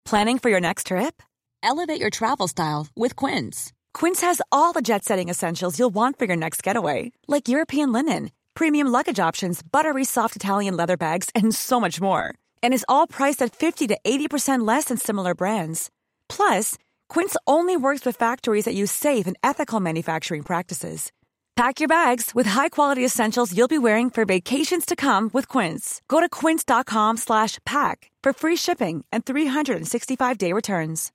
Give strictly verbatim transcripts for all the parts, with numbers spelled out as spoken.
Planning for your next trip? Elevate your travel style with Quince. Quince has all the jet-setting essentials you'll want for your next getaway, like European linen, premium luggage options, buttery soft Italian leather bags, and so much more. And is all priced at fifty to eighty percent less than similar brands. Plus, Quince only works with factories that use safe and ethical manufacturing practices. Pack your bags with high-quality essentials you'll be wearing for vacations to come with Quince. Go to quince.com slash pack for free shipping and three sixty-five day returns.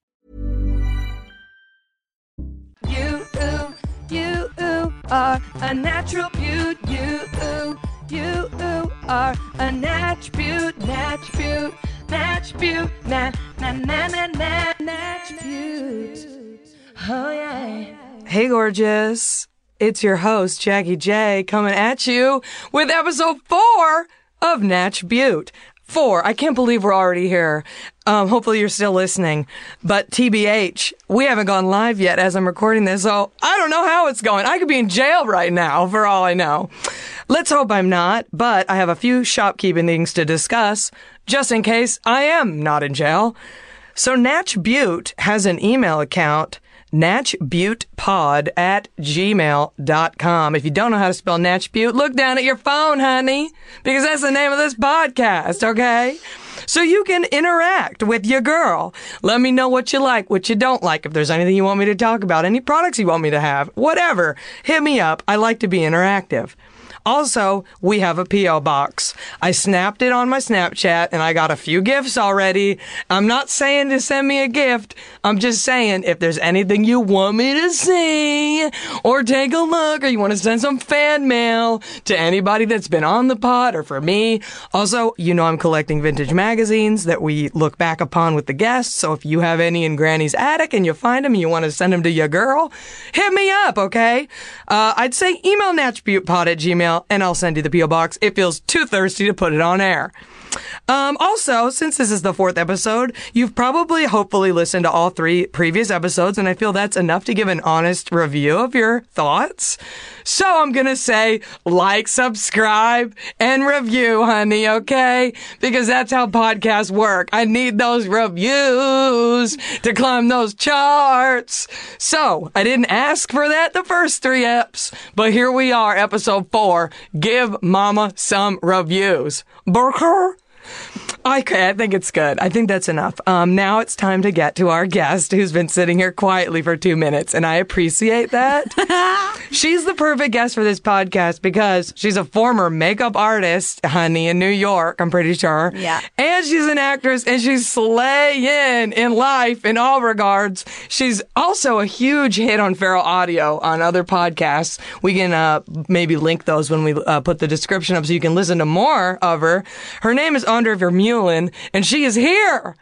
You, ooh, you, ooh, are a natural beaut. You, ooh, you, ooh, are a natch beaut, natch beaut, natch beaut, nat, na, na, na, na, natch beaut. Oh, yeah. Hey, gorgeous. It's your host, Jackie J, coming at you with episode four of Natch Beaut. Four. I can't believe we're already here. Um, hopefully you're still listening. But T B H, we haven't gone live yet as I'm recording this, so I don't know how it's going. I could be in jail right now, for all I know. Let's hope I'm not, but I have a few shopkeeping things to discuss, just in case I am not in jail. So Natch Beaut has an email account, natch beaut pod at gmail dot com. If you don't know how to spell Natch Beaut, look down at your phone, honey, because that's the name of this podcast, okay? So you can interact with your girl. Let me know what you like, what you don't like, if there's anything you want me to talk about, any products you want me to have, whatever. Hit me up. I like to be interactive. Also, we have a P O box. I snapped it on my Snapchat and I got a few gifts already. I'm not saying to send me a gift. I'm just saying if there's anything you want me to see or take a look or you want to send some fan mail to anybody that's been on the pod or for me. Also, you know I'm collecting vintage magazines that we look back upon with the guests. So if you have any in Granny's attic and you find them and you want to send them to your girl, hit me up, okay? Uh, I'd say email natchbeautpod at gmail and I'll send you the P O box. It feels too thirsty to put it on air. Um, also, since this is the fourth episode, you've probably hopefully listened to all three previous episodes, and I feel that's enough to give an honest review of your thoughts. So I'm gonna say like, subscribe, and review, honey, okay? Because that's how podcasts work. I need those reviews to climb those charts. So, I didn't ask for that the first three eps, but here we are, episode four. Give mama some reviews. Burker? Okay, I think it's good. I think that's enough. Um, now it's time to get to our guest who's been sitting here quietly for two minutes, and I appreciate that. She's the perfect guest for this podcast because she's a former makeup artist, honey, in New York, I'm pretty sure. Yeah. And she's an actress, and she's slaying in life in all regards. She's also a huge hit on Feral Audio on other podcasts. We can uh, maybe link those when we uh, put the description up so you can listen to more of her. Her name is Andra Vermeulen, and she is here.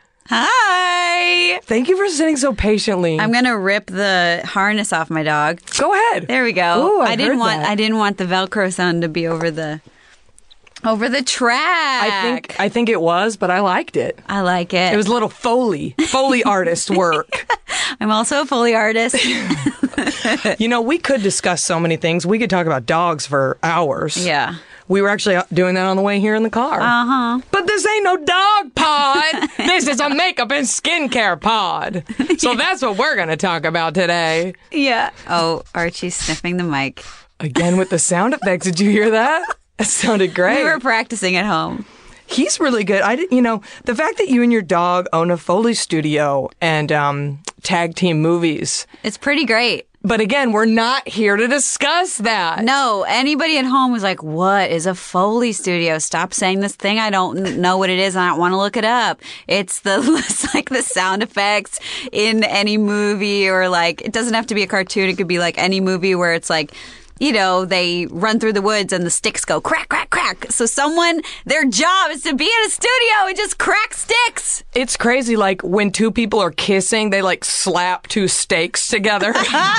Hi. Thank you for sitting so patiently. I'm gonna rip the harness off my dog. Go ahead. There we go. Ooh, I, I didn't heard want. that. I didn't want the Velcro sound to be over the over the track. I think. I think it was, but I liked it. I like it. It was a little Foley, Foley artist work. I'm also a Foley artist. You know, we could discuss so many things. We could talk about dogs for hours. Yeah. We were actually doing that on the way here in the car. Uh-huh. But this ain't no dog pod. This is a makeup and skincare pod. So that's what we're going to talk about today. Yeah. Oh, Archie's sniffing the mic. Again with the sound effects. Did you hear that? That sounded great. We were practicing at home. He's really good. I didn't, you know, the fact that you and your dog own a Foley studio and um, tag team movies. It's pretty great. But again, we're not here to discuss that. No, anybody at home was like, what is a Foley studio? Stop saying this thing. I don't know what it is. And I don't want to look it up. It's the it's like the sound effects in any movie, or like, it doesn't have to be a cartoon. It could be like any movie where it's like, you know, they run through the woods and the sticks go crack, crack, crack. So someone, their job is to be in a studio and just crack sticks. It's crazy. Like when two people are kissing, they like slap two stakes together.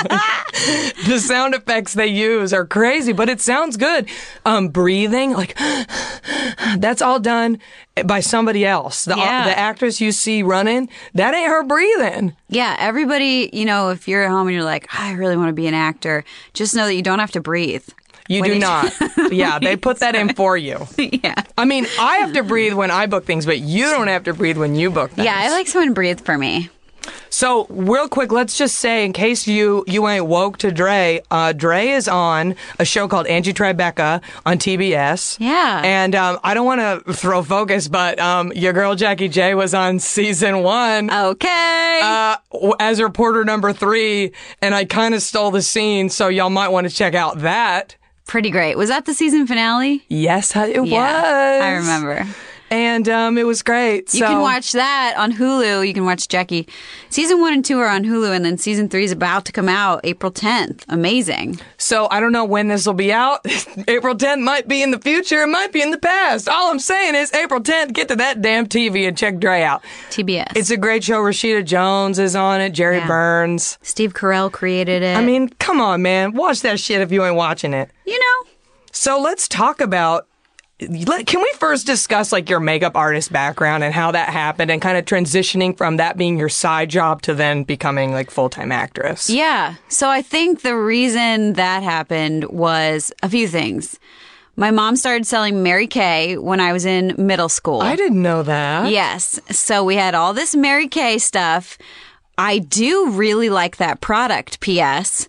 The sound effects they use are crazy, but it sounds good. Um, breathing, like that's all done by somebody else. The, Yeah. the actress you see running, that ain't her breathing. Yeah, everybody, you know, if you're at home and you're like, I really want to be an actor, just know that you don't have to breathe. You When do did not. you- Yeah, they put that in for you. Yeah. I mean, I have to breathe when I book things, but you don't have to breathe when you book things. Yeah, I like someone to breathe for me. So, real quick, let's just say, in case you, you ain't woke to Dre, uh, Dre is on a show called Angie Tribeca on T B S. Yeah. And um, I don't want to throw focus, but um, your girl Jackie J was on season one. Okay. Uh, as reporter number three, and I kind of stole the scene, so y'all might want to check out that. Pretty great. Was that the season finale? Yes, it Yeah, was. I remember. And um, it was great. You so, can watch that on Hulu. You can watch Jackie. Season one and two are on Hulu, and then season three is about to come out April tenth. Amazing. So I don't know when this will be out. April tenth might be in the future. It might be in the past. All I'm saying is April tenth, get to that damn T V and check Dre out. T B S. It's a great show. Rashida Jones is on it. Jerry Yeah. Burns. Steve Carell created it. I mean, come on, man. Watch that shit if you ain't watching it. you know. So let's talk about... Let- Can we first discuss like your makeup artist background and how that happened and kind of transitioning from that being your side job to then becoming like full-time actress? Yeah. So I think the reason that happened was a few things. My mom started selling Mary Kay when I was in middle school. I didn't know that. Yes. So we had all this Mary Kay stuff. I do really like that product, P S.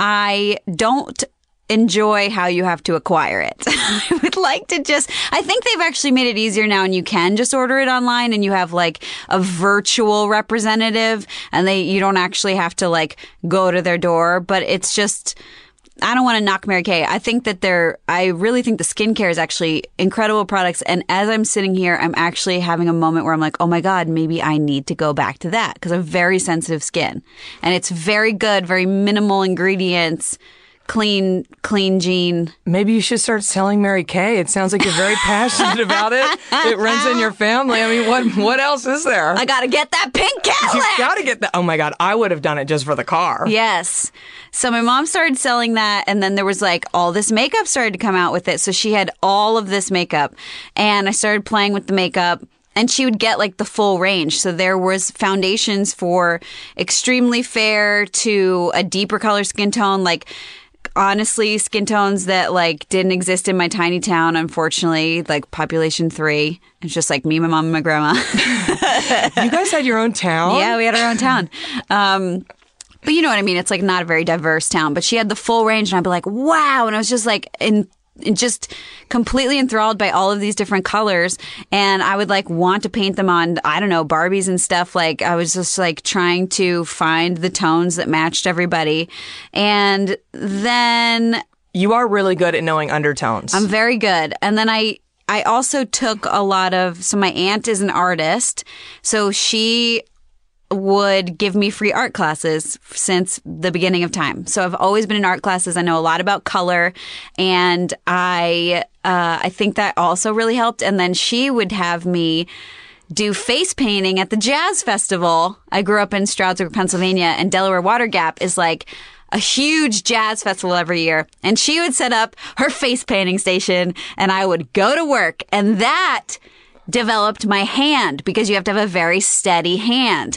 I don't enjoy how you have to acquire it. I would like to just, I think they've actually made it easier now and you can just order it online and you have like a virtual representative and they, you don't actually have to like go to their door, but it's just, I don't want to knock Mary Kay. I think that they're, I really think the skincare is actually incredible products. And as I'm sitting here, I'm actually having a moment where I'm like, oh my God, maybe I need to go back to that because I have very sensitive skin and it's very good, very minimal ingredients. Clean, clean gene. Maybe you should start selling Mary Kay. It sounds like you're very passionate about it. It runs in your family. I mean, what what else is there? I gotta get that pink You Cadillac. gotta get that. Oh my God, I would have done it just for the car. Yes. So my mom started selling that and then there was like all this makeup started to come out with it. So she had all of this makeup and I started playing with the makeup. And she would get like the full range. So there was foundations for extremely fair to a deeper color skin tone, like honestly, skin tones that like didn't exist in my tiny town, unfortunately, like population three. It's just like me, my mom, and my grandma. You guys had your own town? Yeah, we had our own town. Um, but you know what I mean? It's like not a very diverse town. But she had the full range, and I'd be like, wow. And I was just like, in. just completely enthralled by all of these different colors. And I would like want to paint them on, I don't know, Barbies and stuff. Like I was just like trying to find the tones that matched everybody. And then You are really good at knowing undertones. I'm very good. And then I, I also took a lot of, so my aunt is an artist. So she would give me free art classes since the beginning of time. So I've always been in art classes. I know a lot about color, and I uh, I think that also really helped. And then she would have me do face painting at the Jazz Festival. I grew up in Stroudsburg, Pennsylvania, and Delaware Water Gap is like a huge jazz festival every year. And she would set up her face painting station, and I would go to work. And that developed my hand because you have to have a very steady hand.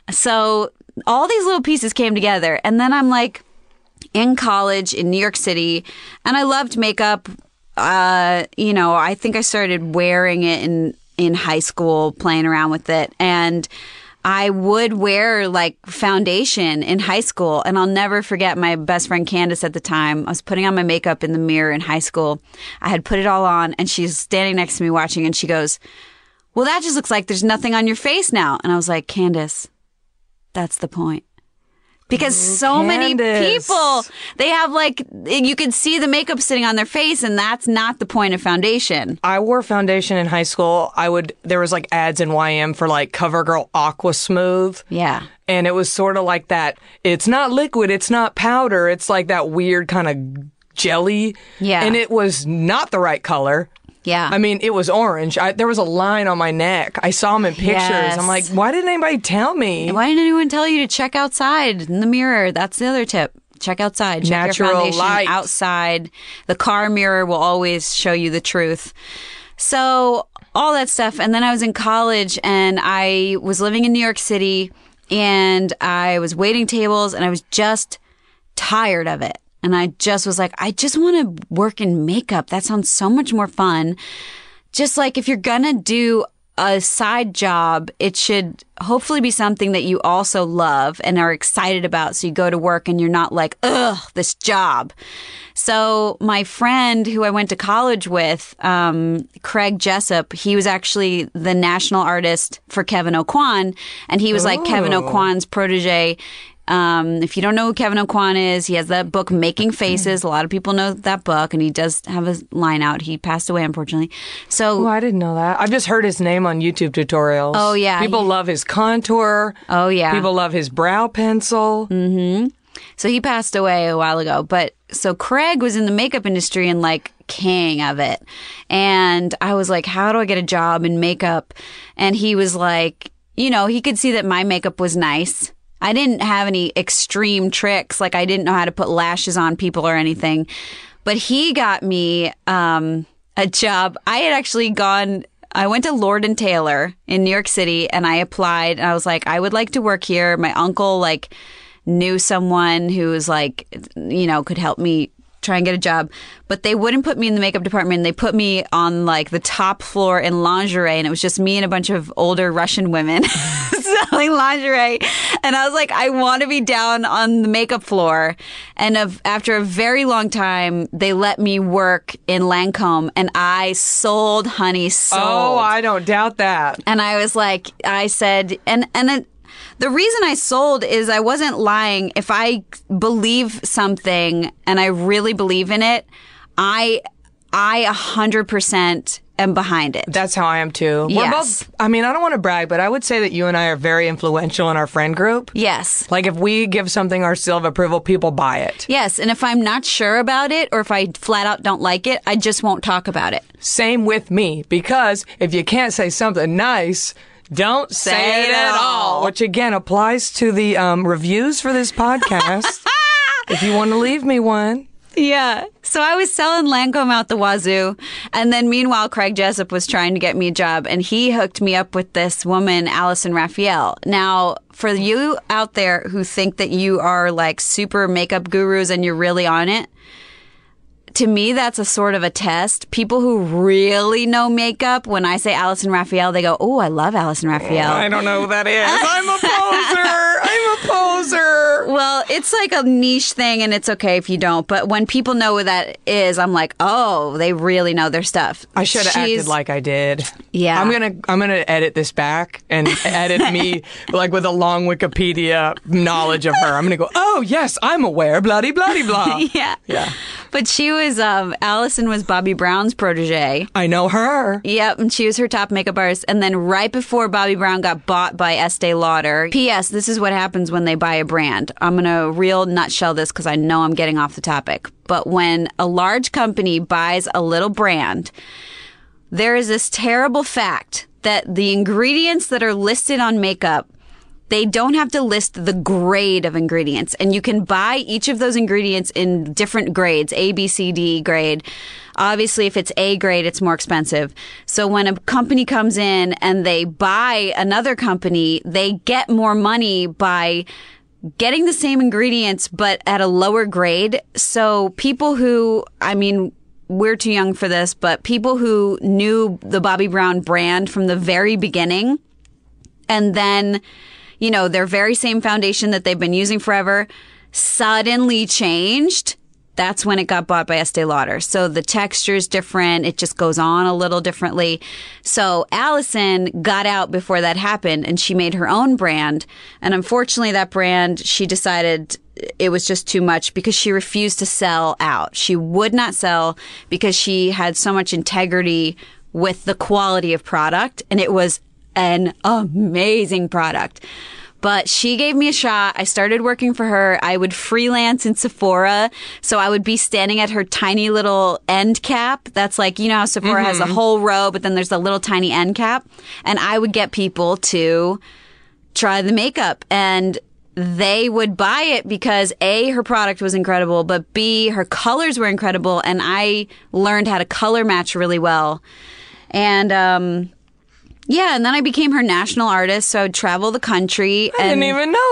So all these little pieces came together. And then I'm like in college in New York City and I loved makeup. Uh, you know, I think I started wearing it in, in high school, playing around with it. And I would wear like foundation in high school, and I'll never forget my best friend Candace at the time. I was putting on my makeup in the mirror in high school. I had put it all on, and she's standing next to me watching, and she goes, well, that just looks like there's nothing on your face now. And I was like, Candace, that's the point. Because so many Candace. people, they have like, you can see the makeup sitting on their face, and that's not the point of foundation. I wore foundation in high school. I would, there was like ads in Y M for like CoverGirl Aqua Smooth. Yeah. And it was sort of like that. It's not liquid. It's not powder. It's like that weird kind of jelly. Yeah. And it was not the right color. Yeah. I mean, it was orange. I, there was a line on my neck. I saw them in pictures. Yes. I'm like, why didn't anybody tell me? Why didn't anyone tell you to check outside in the mirror? That's the other tip. Check outside. Check Natural your foundation light. outside. The car mirror will always show you the truth. So all that stuff. And then I was in college and I was living in New York City and I was waiting tables and I was just tired of it. And I just was like, I just want to work in makeup. That sounds so much more fun. Just like if you're going to do a side job, it should hopefully be something that you also love and are excited about. So you go to work and you're not like, ugh, this job. So my friend who I went to college with, um, Craig Jessup, he was actually the national artist for Kevin Aucoin. And he was oh. like Kevin Aucoin's protege. Um, if you don't know who Kevin Aucoin is, he has that book, Making Faces. A lot of people know that book, and he does have a line out. He passed away, unfortunately. So, oh, I didn't know that. I've just heard his name on YouTube tutorials. Oh, yeah. People he, love his contour. Oh, yeah. People love his brow pencil. Mm-hmm. So he passed away a while ago. But so Craig was in the makeup industry and like king of it. And I was like, how do I get a job in makeup? And he was like, you know, he could see that my makeup was nice. I didn't have any extreme tricks. Like I didn't know how to put lashes on people or anything. But he got me um, a job. I had actually gone, I went to Lord and Taylor in New York City and I applied and I was like, I would like to work here. My uncle like knew someone who was like, you know, could help me try and get a job. But they wouldn't put me in the makeup department. They put me on like the top floor in lingerie and it was just me and a bunch of older Russian women selling lingerie. And I was like, I want to be down on the makeup floor. And of, after a very long time, they let me work in Lancome and I sold, honey, sold. Oh, I don't doubt that. And I was like, I said, and, and it, the reason I sold is I wasn't lying. If I believe something and I really believe in it, I I one hundred percent am behind it. That's how I am too. Yes. We're both, I mean, I don't want to brag, but I would say that you and I are very influential in our friend group. Yes. Like if we give something our seal of approval, people buy it. Yes. And if I'm not sure about it or if I flat out don't like it, I just won't talk about it. Same with me, because if you can't say something nice, don't say, say it at all. all. Which again applies to the um, reviews for this podcast. If you want to leave me one. Yeah. So I was selling Lancome out the wazoo. And then meanwhile, Craig Jessup was trying to get me a job. And he hooked me up with this woman, Alison Raphael. Now, for you out there who think that you are like super makeup gurus and you're really on it, to me, that's a sort of a test. People who really know makeup, when I say Alison Raphael, they go, oh, I love Alison Raphael. I don't know who that is. I'm a poser. I'm a poser. Well, it's like a niche thing, and it's okay if you don't. But when people know who that is, I'm like, oh, they really know their stuff. I should have acted like I did. Yeah. I'm gonna I'm gonna edit this back and edit me like with a long Wikipedia knowledge of her. I'm gonna go, oh yes, I'm aware, bloody bloody blah. Yeah. Yeah. But she was, um, Allison was Bobbi Brown's protege. I know her. Yep, and she was her top makeup artist. And then right before Bobbi Brown got bought by Estee Lauder, P S this is what happens when they buy a brand. I'm going to real nutshell this because I know I'm getting off the topic. But when a large company buys a little brand, there is this terrible fact that the ingredients that are listed on makeup, they don't have to list the grade of ingredients. And you can buy each of those ingredients in different grades, A, B, C, D grade. Obviously, if it's A grade, it's more expensive. So when a company comes in and they buy another company, they get more money by getting the same ingredients, but at a lower grade. So people who, I mean, we're too young for this, but people who knew the Bobbi Brown brand from the very beginning and then, you know, their very same foundation that they've been using forever suddenly changed. That's when it got bought by Estee Lauder. So the texture is different. It just goes on a little differently. So Allison got out before that happened and she made her own brand. And unfortunately, that brand, she decided it was just too much because she refused to sell out. She would not sell because she had so much integrity with the quality of product. And it was an amazing product. But she gave me a shot. I started working for her. I would freelance in Sephora. So I would be standing at her tiny little end cap. That's like, you know how Sephora mm-hmm. has a whole row, but then there's a little tiny end cap. And I would get people to try the makeup. And they would buy it because A, her product was incredible, but B, her colors were incredible. And I learned how to color match really well. And, um... yeah, and then I became her national artist, so I would travel the country. I and didn't even know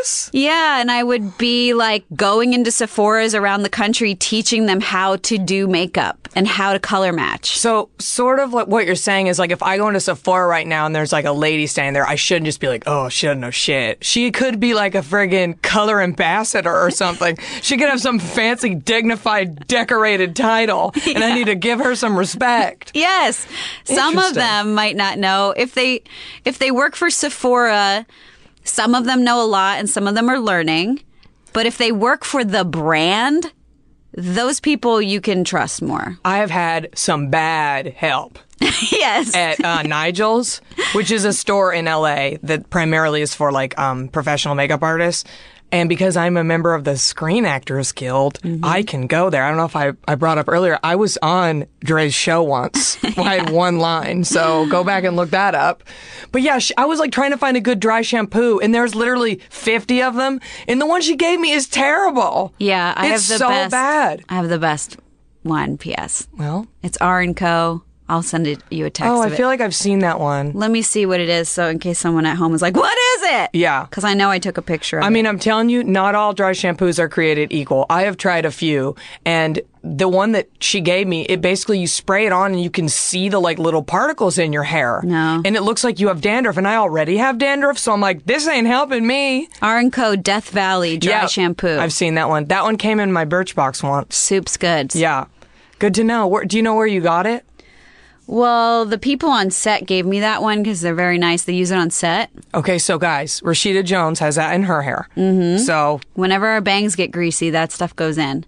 this? Yeah, and I would be like going into Sephora's around the country teaching them how to do makeup and how to color match. So sort of like what you're saying is like if I go into Sephora right now and there's like a lady standing there, I shouldn't just be like, oh, she doesn't know shit. She could be like a friggin' color ambassador or something. She could have some fancy, dignified, decorated title, and yeah. I need to give her some respect. Yes. Some of them might not know. If they if they work for Sephora, some of them know a lot and some of them are learning. But if they work for the brand, those people you can trust more. I have had some bad help. Yes. At uh, Nigel's, which is a store in L A that primarily is for like um, professional makeup artists. And because I'm a member of the Screen Actors Guild, mm-hmm. I can go there. I don't know if I, I brought up earlier, I was on Dre's show once. Yeah. I had one line, so go back and look that up. But yeah, she, I was like trying to find a good dry shampoo, and there's literally fifty of them, and the one she gave me is terrible. Yeah, I it's have the so best. bad. I have the best one, P S. Well, it's R and Co. I'll send it, you a text Oh, I of feel it. like I've seen that one. Let me see what it is, so in case someone at home is like, what is it? Yeah. Because I know I took a picture of I it. mean, I'm telling you, not all dry shampoos are created equal. I have tried a few, and the one that she gave me, it basically, you spray it on and you can see the like little particles in your hair. No. And it looks like you have dandruff, and I already have dandruff, so I'm like, this ain't helping me. R and Co. Death Valley dry yeah, shampoo. I've seen that one. That one came in my Birchbox once. Soup's good. Yeah. Good to know. Where, do you know where you got it? Well, the people on set gave me that one because they're very nice. They use it on set. Okay, so guys, Rashida Jones has that in her hair. Mm-hmm. So whenever our bangs get greasy, that stuff goes in.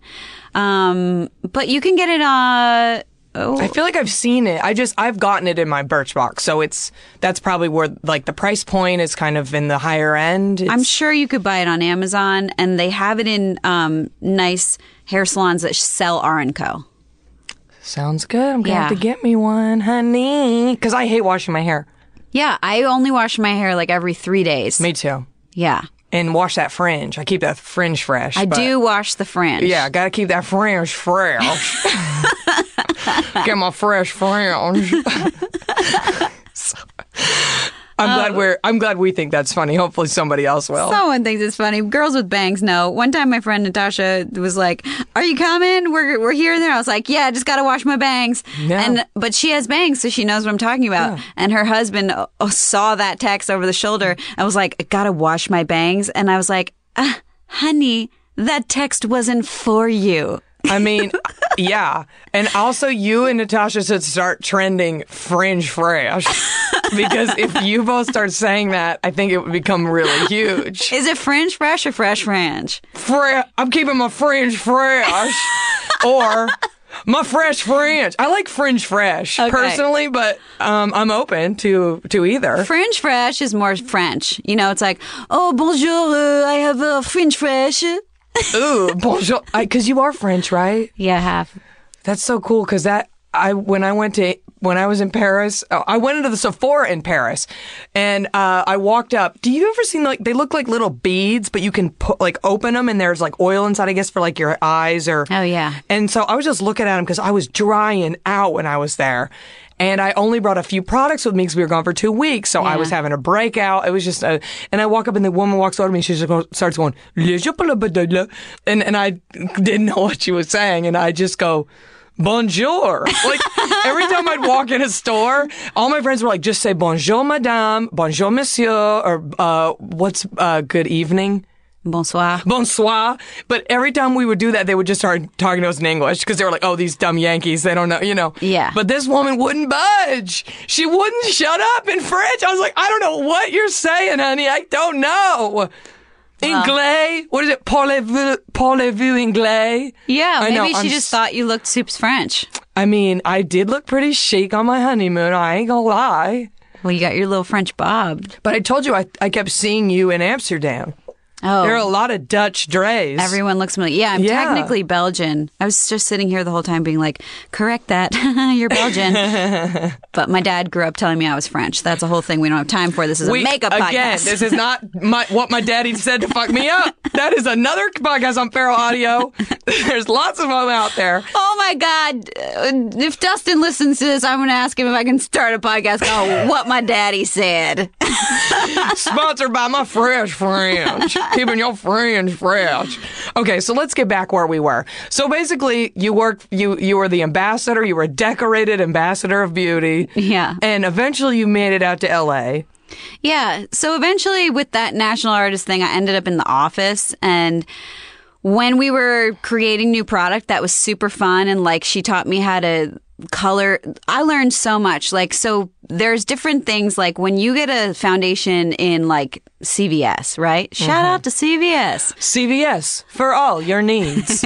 Um, but you can get it on... Oh. I feel like I've seen it. I just, I've gotten it in my Birchbox. So it's, that's probably where, like, the price point is kind of in the higher end. It's, I'm sure you could buy it on Amazon, and they have it in um, nice hair salons that sell R and Co. Sounds good. I'm going to Yeah. have to get me one, honey. Because I hate washing my hair. Yeah, I only wash my hair like every three days. Me too. Yeah. And wash that fringe. I keep that fringe fresh. I but- do wash the fringe. Yeah, got to keep that fringe fresh. Get my fresh fringe. So, I'm Um, glad we're. I'm glad we think that's funny. Hopefully, somebody else will. Someone thinks it's funny. Girls with bangs know. One time my friend Natasha was like, are you coming? We're we're here and there. I was like, yeah, I just got to wash my bangs. No. And But she has bangs, so she knows what I'm talking about. Yeah. And her husband uh, saw that text over the shoulder and was like, I got to wash my bangs. And I was like, uh, honey, that text wasn't for you. I mean, yeah. And also, you and Natasha should start trending fringe fresh. Because if you both start saying that, I think it would become really huge. Is it fringe fresh or fresh fringe? Fre- I'm keeping my fringe fresh. Or my fresh fringe. I like fringe fresh, Okay. personally, but um, I'm open to, to either. Fringe fresh is more French. You know, it's like, oh, bonjour, uh, I have a fringe fresh. Ooh, bonjour. Because you are French, right? Yeah, I have. That's so cool. Because that I when I went to when I was in Paris, oh, I went into the Sephora in Paris, and uh, I walked up. Do you ever seen like they look like little beads, but you can put like open them, and there's like oil inside, I guess, for like your eyes or. Oh yeah. And so I was just looking at them because I was drying out when I was there. And I only brought a few products with me because we were gone for two weeks. So I Yeah. was having a breakout. It was just a, and I walk up and the woman walks over to me. She just goes, starts going, and, and I didn't know what she was saying. And I just go, bonjour. Like every time I'd walk in a store, all my friends were like, just say bonjour, madame, bonjour, monsieur, or, uh, what's, uh, good evening? Bonsoir. Bonsoir. But every time we would do that, they would just start talking to us in English because they were like, oh, these dumb Yankees, they don't know, you know. Yeah. But this woman wouldn't budge. She wouldn't shut up in French. I was like, I don't know what you're saying, honey. I don't know. Anglais? What is it? Parlez-vous, parlez-vous anglais? Yeah, I maybe know, she I'm just s- thought you looked Soup's French. I mean, I did look pretty chic on my honeymoon. I ain't gonna lie. Well, you got your little French bobbed. But I told you, I, I kept seeing you in Amsterdam. Oh. There are a lot of Dutch Dre's. Everyone looks familiar. Yeah, I'm Yeah. technically Belgian. I was just sitting here the whole time being like, correct that. You're Belgian. But my dad grew up telling me I was French. That's a whole thing we don't have time for. This is a We- makeup again, podcast. this is not my, what my daddy said to fuck me up. That is another podcast on Feral Audio. There's lots of them out there. Oh my God. Uh, If Dustin listens to this, I'm going to ask him if I can start a podcast called What My Daddy Said. Sponsored by my fresh friends. Keeping your friends fresh. Okay, so let's get back where we were. So basically, you worked, you, you were the ambassador, you were a decorated ambassador of beauty. Yeah. And eventually you made it out to L A. Yeah. So eventually with that national artist thing, I ended up in the office. And when we were creating new product, that was super fun. And like she taught me how to color. I learned so much. Like, so there's different things like when you get a foundation in like C V S, right? Shout mm-hmm. out to C V S. C V S for all your needs.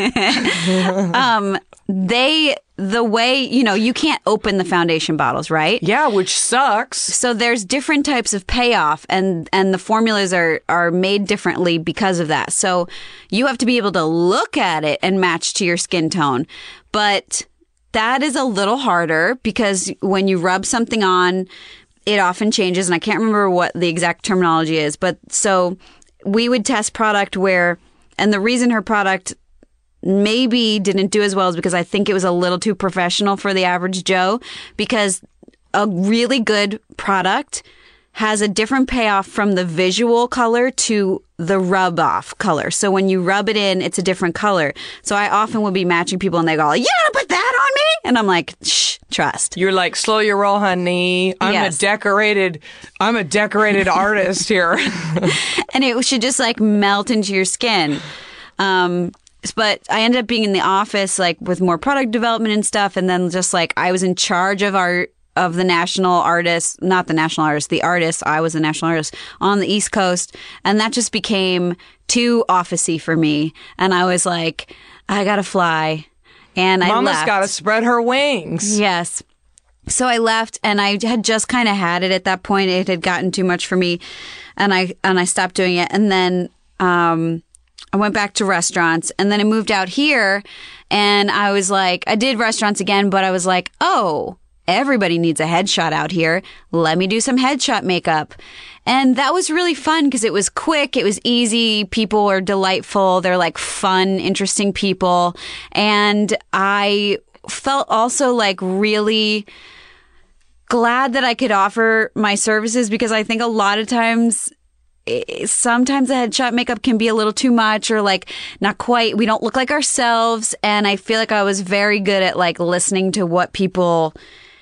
um, they, the way, you know, you can't open the foundation bottles, right? Yeah, which sucks. So there's different types of payoff and, and the formulas are, are made differently because of that. So you have to be able to look at it and match to your skin tone. But that is a little harder because when you rub something on, it often changes. And I can't remember what the exact terminology is. But so we would test product where, and the reason her product maybe didn't do as well is because I think it was a little too professional for the average Joe, because a really good product has a different payoff from the visual color to the rub off color. So when you rub it in, it's a different color. So I often would be matching people and they go, "You gotta put that on me?" And I'm like, shh, trust. You're like, slow your roll, honey. I'm Yes. a decorated, I'm a decorated artist here. And it should just like melt into your skin. Um, but I ended up being in the office like with more product development and stuff. And then just like I was in charge of our of the national artist, not the national artist, the artist. I was the national artist on the East Coast. And that just became too officey for me. And I was like, I gotta fly. And I Mama's left. gotta spread her wings. Yes. So I left and I had just kind of had it at that point. It had gotten too much for me. And I, and I stopped doing it. And then, um, I went back to restaurants and then I moved out here and I was like, I did restaurants again, but I was like, oh, everybody needs a headshot out here. Let me do some headshot makeup. And that was really fun because it was quick. It was easy. People were delightful. They're like fun, interesting people. And I felt also like really glad that I could offer my services because I think a lot of times sometimes the headshot makeup can be a little too much or like not quite, we don't look like ourselves. And I feel like I was very good at like listening to what people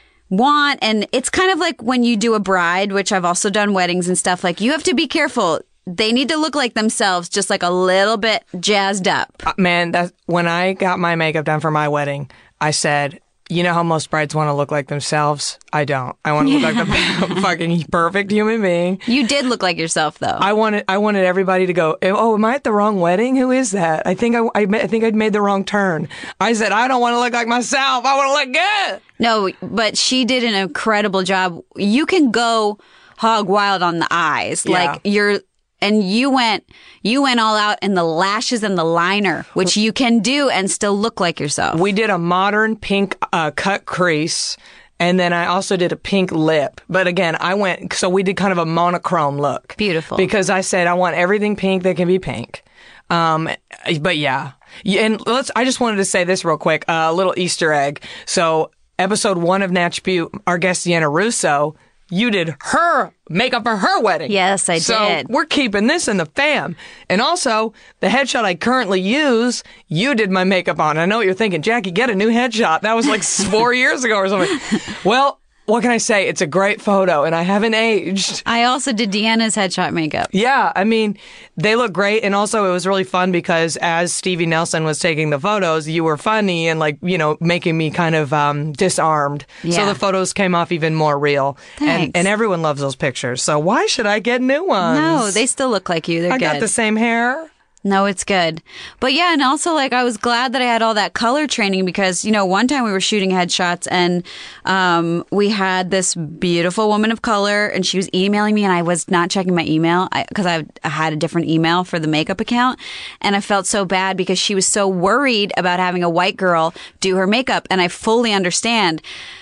want. And it's kind of like when you do a bride, which I've also done weddings and stuff, like you have to be careful. They need to look like themselves, just like a little bit jazzed up. Uh, man, that's when I got my makeup done for my wedding, I said, you know how most brides want to look like themselves? I don't. I want to look like the fucking perfect human being. You did look like yourself, though. I wanted, I wanted everybody to go, oh, am I at the wrong wedding? Who is that? I think I, I, I think I'd made the wrong turn. I said, I don't want to look like myself. I want to look good. No, but she did an incredible job. You can go hog wild on the eyes. Yeah. Like you're, and you went, you went all out in the lashes and the liner, which you can do and still look like yourself. We did a modern pink uh, cut crease. And then I also did a pink lip. But again, I went, so we did kind of a monochrome look. Beautiful. Because I said, I want everything pink that can be pink. Um, but yeah. Yeah, and let's, I just wanted to say this real quick, uh, a little Easter egg. So episode one of Natch Butte, our guest Sienna Russo, you did her makeup for her wedding. Yes, I so did. So we're keeping this in the fam. And also, the headshot I currently use, you did my makeup on. I know what you're thinking, Jackie, get a new headshot. That was like four years ago or something. Well, what can I say? It's a great photo, and I haven't aged. I also did Deanna's headshot makeup. Yeah, I mean, they look great. And also, it was really fun because as Stevie Nelson was taking the photos, you were funny and, like, you know, making me kind of um, disarmed. Yeah. So the photos came off even more real. Thanks. And, and everyone loves those pictures. So why should I get new ones? No, they still look like you. They're I good. got the same hair. No, it's good. But yeah, and also like I was glad that I had all that color training because, you know, one time we were shooting headshots and um, we had this beautiful woman of color and she was emailing me and I was not checking my email because I, I had a different email for the makeup account. And I felt so bad because she was so worried about having a white girl do her makeup. And I fully understand.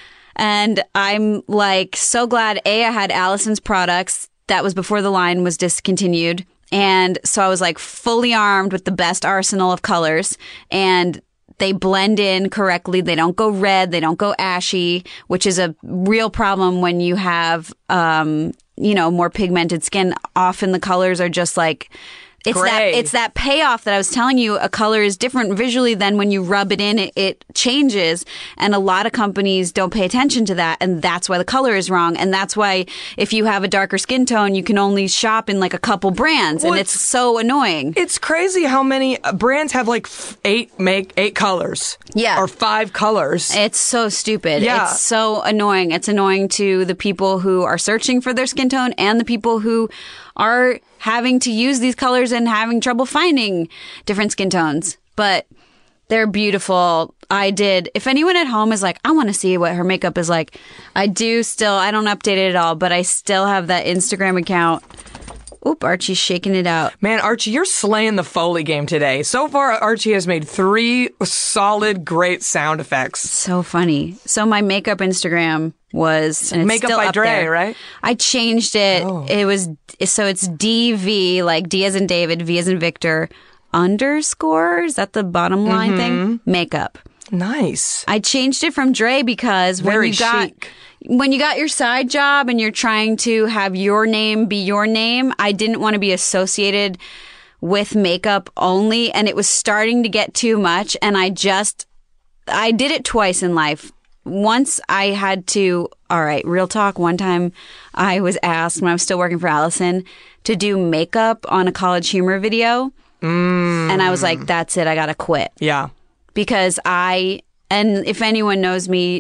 And I'm like so glad, A, I had Allison's products. That was before the line was discontinued. And so I was like fully armed with the best arsenal of colors, and they blend in correctly. They don't go red. They don't go ashy, which is a real problem when you have, um, you know, more pigmented skin. Often the colors are just like, it's Gray. that, it's that payoff that I was telling you. A color is different visually than when you rub it in, it, it changes. And a lot of companies don't pay attention to that. And that's why the color is wrong. And that's why if you have a darker skin tone, you can only shop in like a couple brands. Well, and it's- it's so annoying. It's crazy how many uh, brands have like f- eight make eight colors. Yeah. Or five colors. It's so stupid. Yeah. It's so annoying. It's annoying to the people who are searching for their skin tone and the people who are having to use these colors and having trouble finding different skin tones. But they're beautiful. I did. If anyone at home is like, I want to see what her makeup is like, I do still, I don't update it at all, but I still have that Instagram account. Oop, Archie's shaking it out. Man, Archie, you're slaying the Foley game today. So far, Archie has made three solid, great sound effects. So funny. So my makeup Instagram was and it's Makeup still by up Dre, there. right? I changed it. Oh. It was so it's D V, like D as in David, V as in Victor, underscore. Is that the bottom line Mm-hmm. thing? Makeup. Nice. I changed it from Dre because when Very you got chic. when you got your side job and you're trying to have your name be your name, I didn't want to be associated with makeup only, and it was starting to get too much, and I just I did it twice in life. Once I had to, all right, real talk, one time I was asked when I was still working for Allison to do makeup on a College Humor video, Mm. and I was like, that's it, I gotta quit. Yeah. Because I, and if anyone knows me,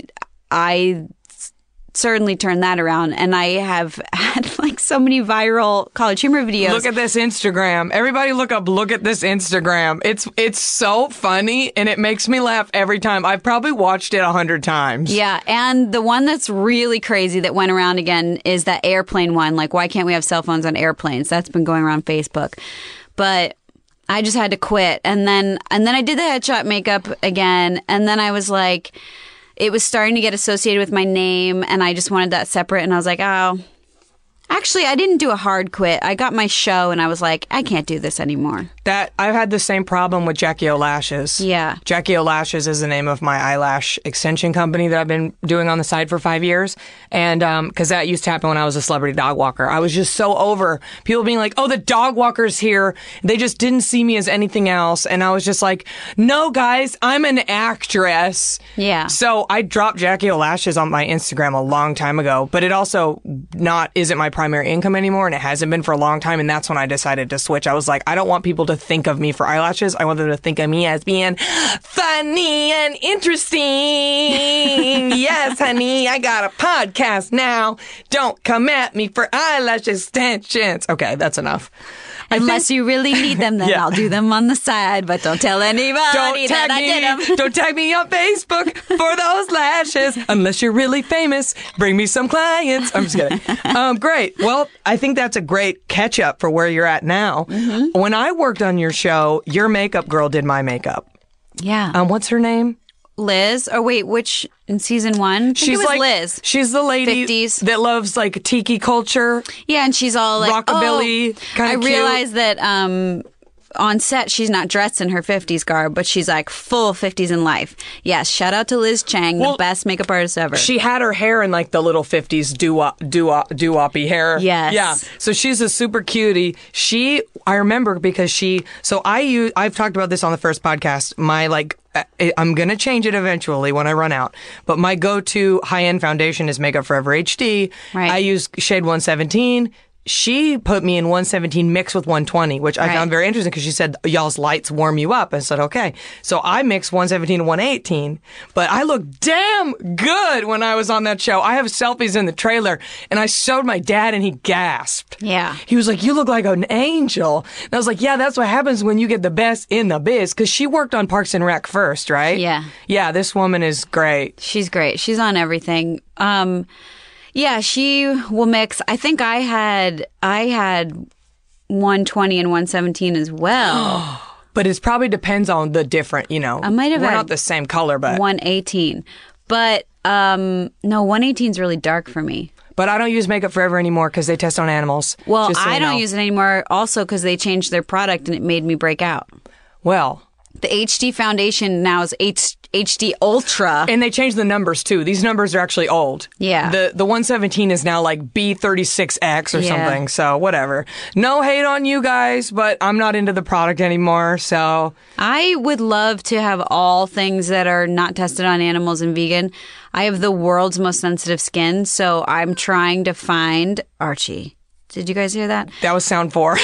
I s- certainly turned that around. And I have had like so many viral College Humor videos. Look at this Instagram. Everybody look up, look at this Instagram. It's it's so funny, and it makes me laugh every time. I've probably watched it a hundred times. Yeah. And the one that's really crazy that went around again is that airplane one. Like, why can't we have cell phones on airplanes? That's been going around Facebook. But I just had to quit. And then, and then I did the headshot makeup again. And then I was like, it was starting to get associated with my name, and I just wanted that separate. And I was like, oh, actually, I didn't do a hard quit. I got my show, and I was like, I can't do this anymore. That I've had the same problem with Jackie O Lashes. Yeah. Jackie O Lashes is the name of my eyelash extension company that I've been doing on the side for five years. And um, because that used to happen when I was a celebrity dog walker. I was just so over people being like, oh, the dog walker's here. They just didn't see me as anything else. And I was just like, no, guys, I'm an actress. Yeah. So I dropped Jackie O Lashes on my Instagram a long time ago, but it also not isn't my primary income anymore, and it hasn't been for a long time. And that's when I decided to switch. I was like, I don't want people to think of me for eyelashes. I want them to think of me as being funny and interesting. Yes, honey, I got a podcast now. Don't come at me for eyelash extensions. Okay, that's enough. I Unless think- you really need them, then Yeah. I'll do them on the side, but don't tell anybody Don't that tag I did me. them. Don't tag me on Facebook for those lashes. Unless you're really famous, bring me some clients. I'm just kidding. Um, great. Well, I think that's a great catch up for where you're at now. Mm-hmm. When I worked on your show, your makeup girl did my makeup. Yeah. Um, what's her name? Liz. Oh, wait, which in season one? I think She's it was like Liz. She's the lady fifties. that loves like tiki culture. Yeah, and she's all like, Rockabilly, oh, kinda I cute. realized that um, on set she's not dressed in her fifties garb, but she's like full fifties in life. Yes, shout out to Liz Chang, Well, the best makeup artist ever. She had her hair in like the little fifties doo-wop, doo-wop, doo-woppy hair. Yes. Yeah. So she's a super cutie. She, I remember because she, so I use, I've talked about this on the first podcast. My like, I- I'm going to change it eventually when I run out. But my go-to high-end foundation is Makeup Forever H D. Right. I use shade one seventeen. She put me in one seventeen mixed with one twenty, which I Right. found very interesting because she said, y'all's lights warm you up. I said, okay. So I mixed one seventeen and one eighteen, but I looked damn good when I was on that show. I have selfies in the trailer, and I showed my dad, and he gasped. Yeah. He was like, you look like an angel. And I was like, yeah, that's what happens when you get the best in the biz, because she worked on Parks and Rec first, right? Yeah. Yeah, this woman is great. She's great. She's on everything. Um, yeah, she will mix. I think I had I had one twenty and one seventeen as well. But it probably depends on the different, you know. I might have We're had not the same color, but one eighteen. But um, no, one eighteen is really dark for me. But I don't use Makeup Forever anymore because they test on animals. Well, just so I you don't know. use it anymore also because they changed their product and it made me break out. Well, The H D foundation now is H- HD Ultra. and they changed the numbers too. These numbers are actually old. Yeah. The the one seventeen is now like B thirty-six X or Yeah. something. So whatever. No hate on you guys, but I'm not into the product anymore. So I would love to have all things that are not tested on animals and vegan. I have the world's most sensitive skin, so I'm trying to find Archie. Did you guys hear that? that was sound four.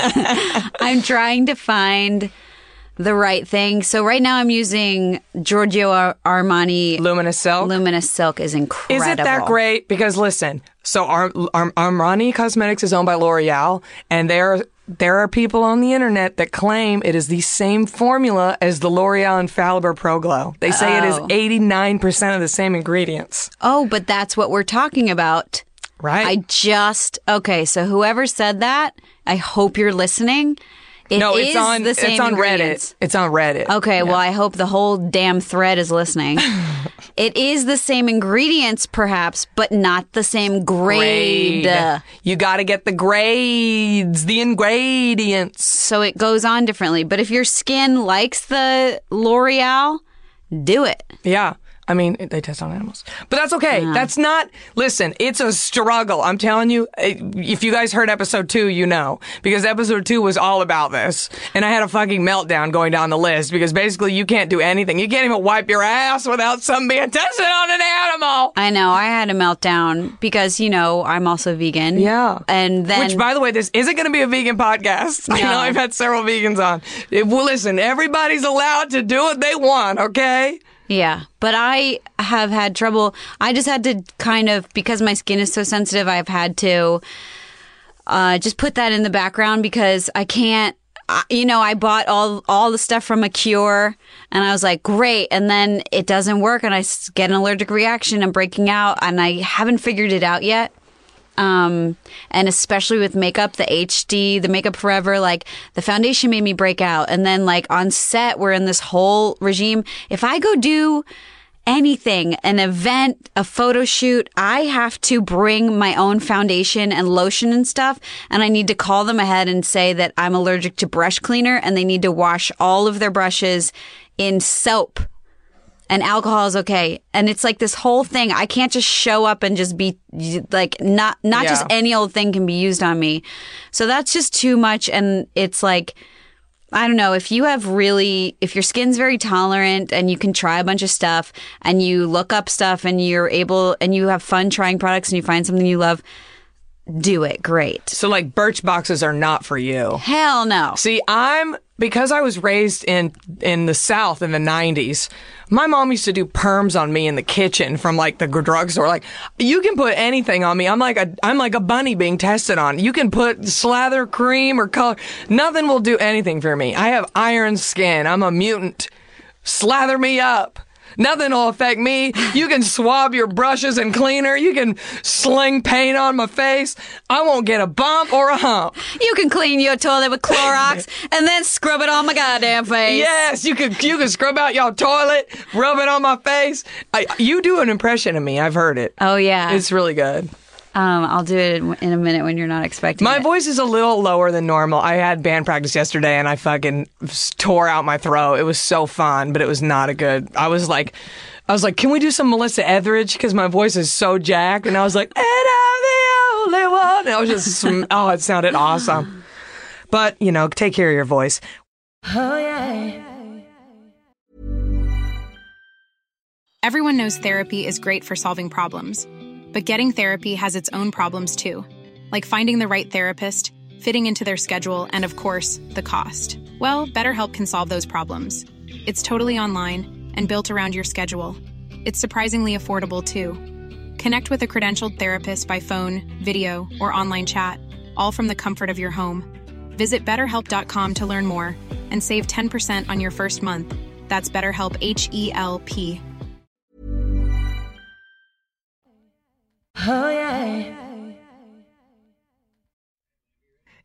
I'm trying to find the right thing. So right now I'm using Giorgio Ar- Armani Luminous Silk. Luminous Silk is incredible. Isn't that great? Because listen, so Ar- Ar- Armani Cosmetics is owned by L'Oreal, and there there are people on the internet that claim it is the same formula as the L'Oreal Infallible Pro Glow. They say it is Oh. eighty-nine percent of the same ingredients. Oh, but that's what we're talking about. Right? I just okay. So whoever said that, I hope you're listening. It no, is it's on the same it's on ingredients. Reddit. It's on Reddit. Okay, well, I hope the whole damn thread is listening. It is the same ingredients, perhaps, but not the same grade. Grade. You got to get the grades, the ingredients. So it goes on differently. But if your skin likes the L'Oreal, do it. Yeah. I mean, they test on animals. But that's okay. That's not, listen, it's a struggle. I'm telling you, if you guys heard episode two, you know. Because episode two was all about this. And I had a fucking meltdown going down the list because basically you can't do anything. You can't even wipe your ass without something being tested on an animal. I know. I had a meltdown because, you know, I'm also vegan. Yeah. And then. Which, by the way, this isn't going to be a vegan podcast. I No. know I've had several vegans on. It, well, listen, everybody's allowed to do what they want, okay? Yeah, but I have had trouble. I just had to kind of, because my skin is so sensitive, I've had to uh, just put that in the background because I can't, I- you know, I bought all all the stuff from a cure and I was like, great. And then it doesn't work and I s- get an allergic reaction. I'm breaking out and I haven't figured it out yet. Um, and especially with makeup, the H D, the Makeup Forever, like the foundation made me break out. And then like on set, we're in this whole regime. If I go do anything, an event, a photo shoot, I have to bring my own foundation and lotion and stuff. And I need to call them ahead and say that I'm allergic to brush cleaner and they need to wash all of their brushes in soap. And alcohol is okay. And it's like this whole thing. I can't just show up and just be like, not, not Yeah. just any old thing can be used on me. So that's just too much. And it's like, I don't know, if you have really, if your skin's very tolerant and you can try a bunch of stuff and you look up stuff and you're able, and you have fun trying products and you find something you love, do it. Great. So, like, Birch boxes are not for you. Hell no. See, I'm because I was raised in in the South in the nineties. My mom used to do perms on me in the kitchen from like the drugstore. Like, you can put anything on me. I'm like a I'm like a bunny being tested on. You can put slather cream or color. Nothing will do anything for me. I have iron skin. I'm a mutant. Slather me up. Nothing will affect me. You can swab your brushes and cleaner. You can sling paint on my face. I won't get a bump or a hump. You can clean your toilet with Clorox and then scrub it on my goddamn face. Yes, you could you could scrub out your toilet, rub it on my face. I, you do an impression of me. I've heard it. Oh, yeah. It's really good. Um, I'll do it in, in a minute when you're not expecting My it. voice is a little lower than normal. I had band practice yesterday and I fucking tore out my throat. It was so fun, but it was not a good. I was like, I was like, can we do some Melissa Etheridge? Because my voice is so jacked. And I was like, and I'm the only one. And I was just, sm- oh, it sounded awesome. But, you know, take care of your voice. Oh, yeah. Everyone knows therapy is great for solving problems. But getting therapy has its own problems too, like finding the right therapist, fitting into their schedule, and of course, the cost. Well, BetterHelp can solve those problems. It's totally online and built around your schedule. It's surprisingly affordable too. Connect with a credentialed therapist by phone, video, or online chat, all from the comfort of your home. Visit better help dot com to learn more and save ten percent on your first month. That's BetterHelp, H E L P. Oh, yeah.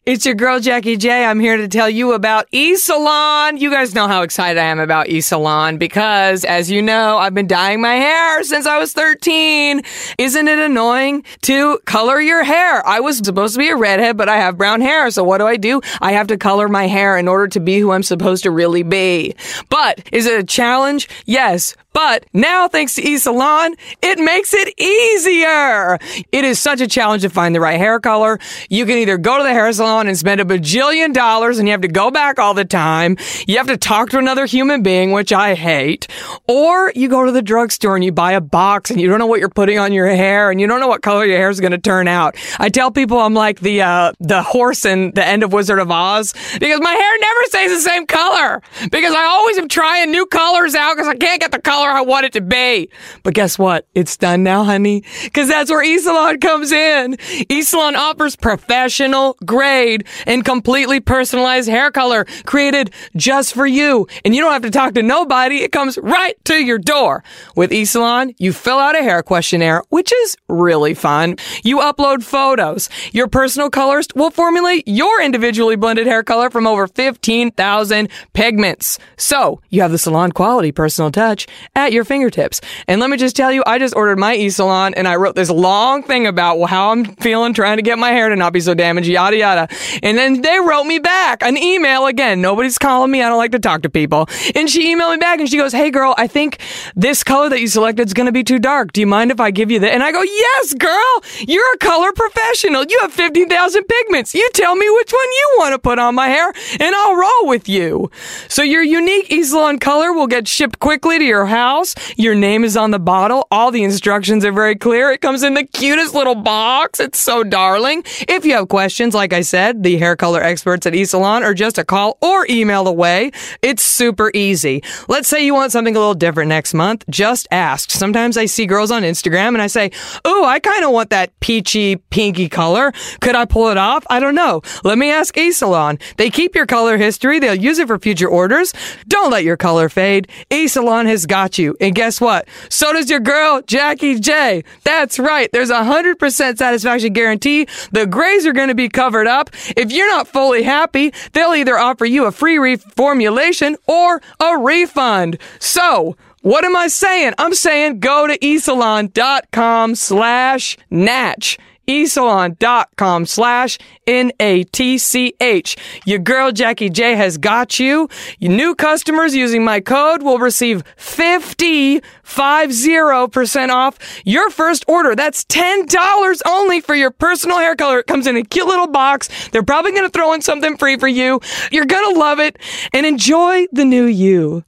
It's your girl, Jackie J. I'm here to tell you about eSalon. You guys know how excited I am about eSalon because, as you know, I've been dyeing my hair since I was thirteen. Isn't it annoying to color your hair? I was supposed to be a redhead, but I have brown hair. So what do I do? I have to color my hair in order to be who I'm supposed to really be. But is it a challenge? Yes. But now, thanks to eSalon, it makes it easier. It is such a challenge to find the right hair color. You can either go to the hair salon and spend a bajillion dollars and you have to go back all the time. You have to talk to another human being, which I hate. Or you go to the drugstore and you buy a box and you don't know what you're putting on your hair and you don't know what color your hair is going to turn out. I tell people I'm like the uh, the horse in the end of Wizard of Oz because my hair never stays the same color because I always am trying new colors out because I can't get the color I want it to be. But guess what? It's done now, honey, because that's where eSalon comes in. eSalon offers professional grade and completely personalized hair color created just for you. And you don't have to talk to nobody. It comes right to your door. With eSalon, you fill out a hair questionnaire, which is really fun. You upload photos. Your personal colorist will formulate your individually blended hair color from over fifteen thousand pigments. So you have the salon quality personal touch at your fingertips. And let me just tell you, I just ordered my eSalon and I wrote this long thing about how I'm feeling trying to get my hair to not be so damaged, yada yada. And then they wrote me back an email again. Nobody's calling me. I don't like to talk to people. And she emailed me back and she goes, hey girl, I think this color that you selected is going to be too dark. Do you mind if I give you that? And I go, yes, girl, you're a color professional. You have fifteen thousand pigments. You tell me which one you want to put on my hair and I'll roll with you. So your unique eSalon color will get shipped quickly to your house. Your name is on the bottle. All the instructions are very clear. It comes in the cutest little box. It's so darling. If you have questions, like I said, the hair color experts at eSalon are just a call or email away. It's super easy. Let's say you want something a little different next month. Just ask. Sometimes I see girls on Instagram and I say, ooh, I kind of want that peachy, pinky color. Could I pull it off? I don't know. Let me ask eSalon. They keep your color history. They'll use it for future orders. Don't let your color fade. eSalon has got you. And guess what? So does your girl, Jackie J. That's right. There's a one hundred percent satisfaction guarantee. The grays are going to be covered up. If you're not fully happy, they'll either offer you a free reformulation or a refund. So, what am I saying? I'm saying go to eSalon.com slash Natch. eSalon.com slash N A T C H. Your girl Jackie J has got you. Your new customers using my code will receive fifty, fifty percent off your first order. That's ten dollars only for your personal hair color. It comes in a cute little box. They're probably going to throw in something free for you. You're going to love it and enjoy the new you.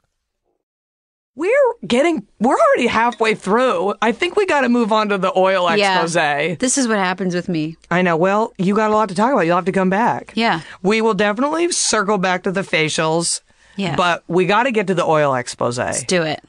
We're getting, we're already halfway through. I think we got to move on to the oil expose. Yeah, this is what happens with me. I know. Well, you got a lot to talk about. You'll have to come back. Yeah. We will definitely circle back to the facials. Yeah. But we got to get to the oil expose. Let's do it.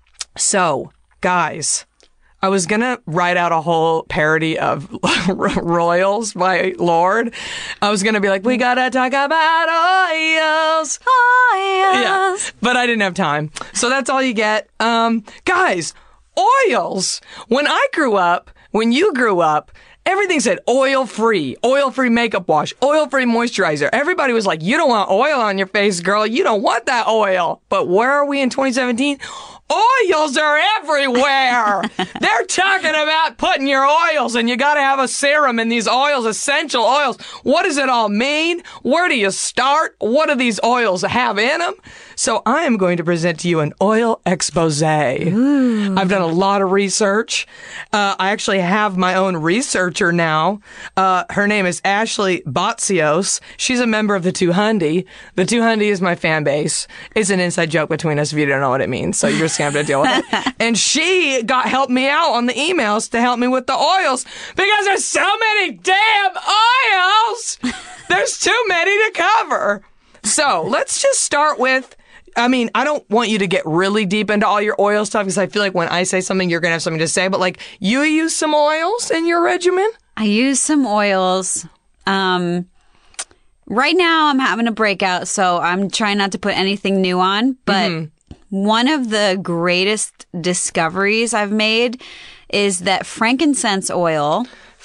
So, guys, I was going to write out a whole parody of Royals by Lorde. I was going to be like, we got to talk about oils. Oils. Yeah, but I didn't have time. So that's all you get. Um, guys, oils. When I grew up, when you grew up, everything said oil-free, oil-free makeup wash, oil-free moisturizer. Everybody was like, you don't want oil on your face, girl. You don't want that oil. But where are we in twenty seventeen? Oils are everywhere. They're talking about putting your oils and you got to have a serum in these oils, essential oils. What does it all mean? Where do you start? What do these oils have in them? So I am going to present to you an oil expose. Ooh. I've done a lot of research. Uh, I actually have my own researcher now. Uh, her name is Ashley Botsios. She's a member of the two hundred. The two hundred is my fan base. It's an inside joke between us if you don't know what it means. So you're just going to have to deal with it. And she got helped me out on the emails to help me with the oils because there's so many damn oils. There's too many to cover. So let's just start with, I mean, I don't want you to get really deep into all your oil stuff because I feel like when I say something, you're going to have something to say. But like, you use some oils in your regimen? I use some oils. Um, right now, I'm having a breakout, so I'm trying not to put anything new on. But mm-hmm. one of the greatest discoveries I've made is that frankincense oil.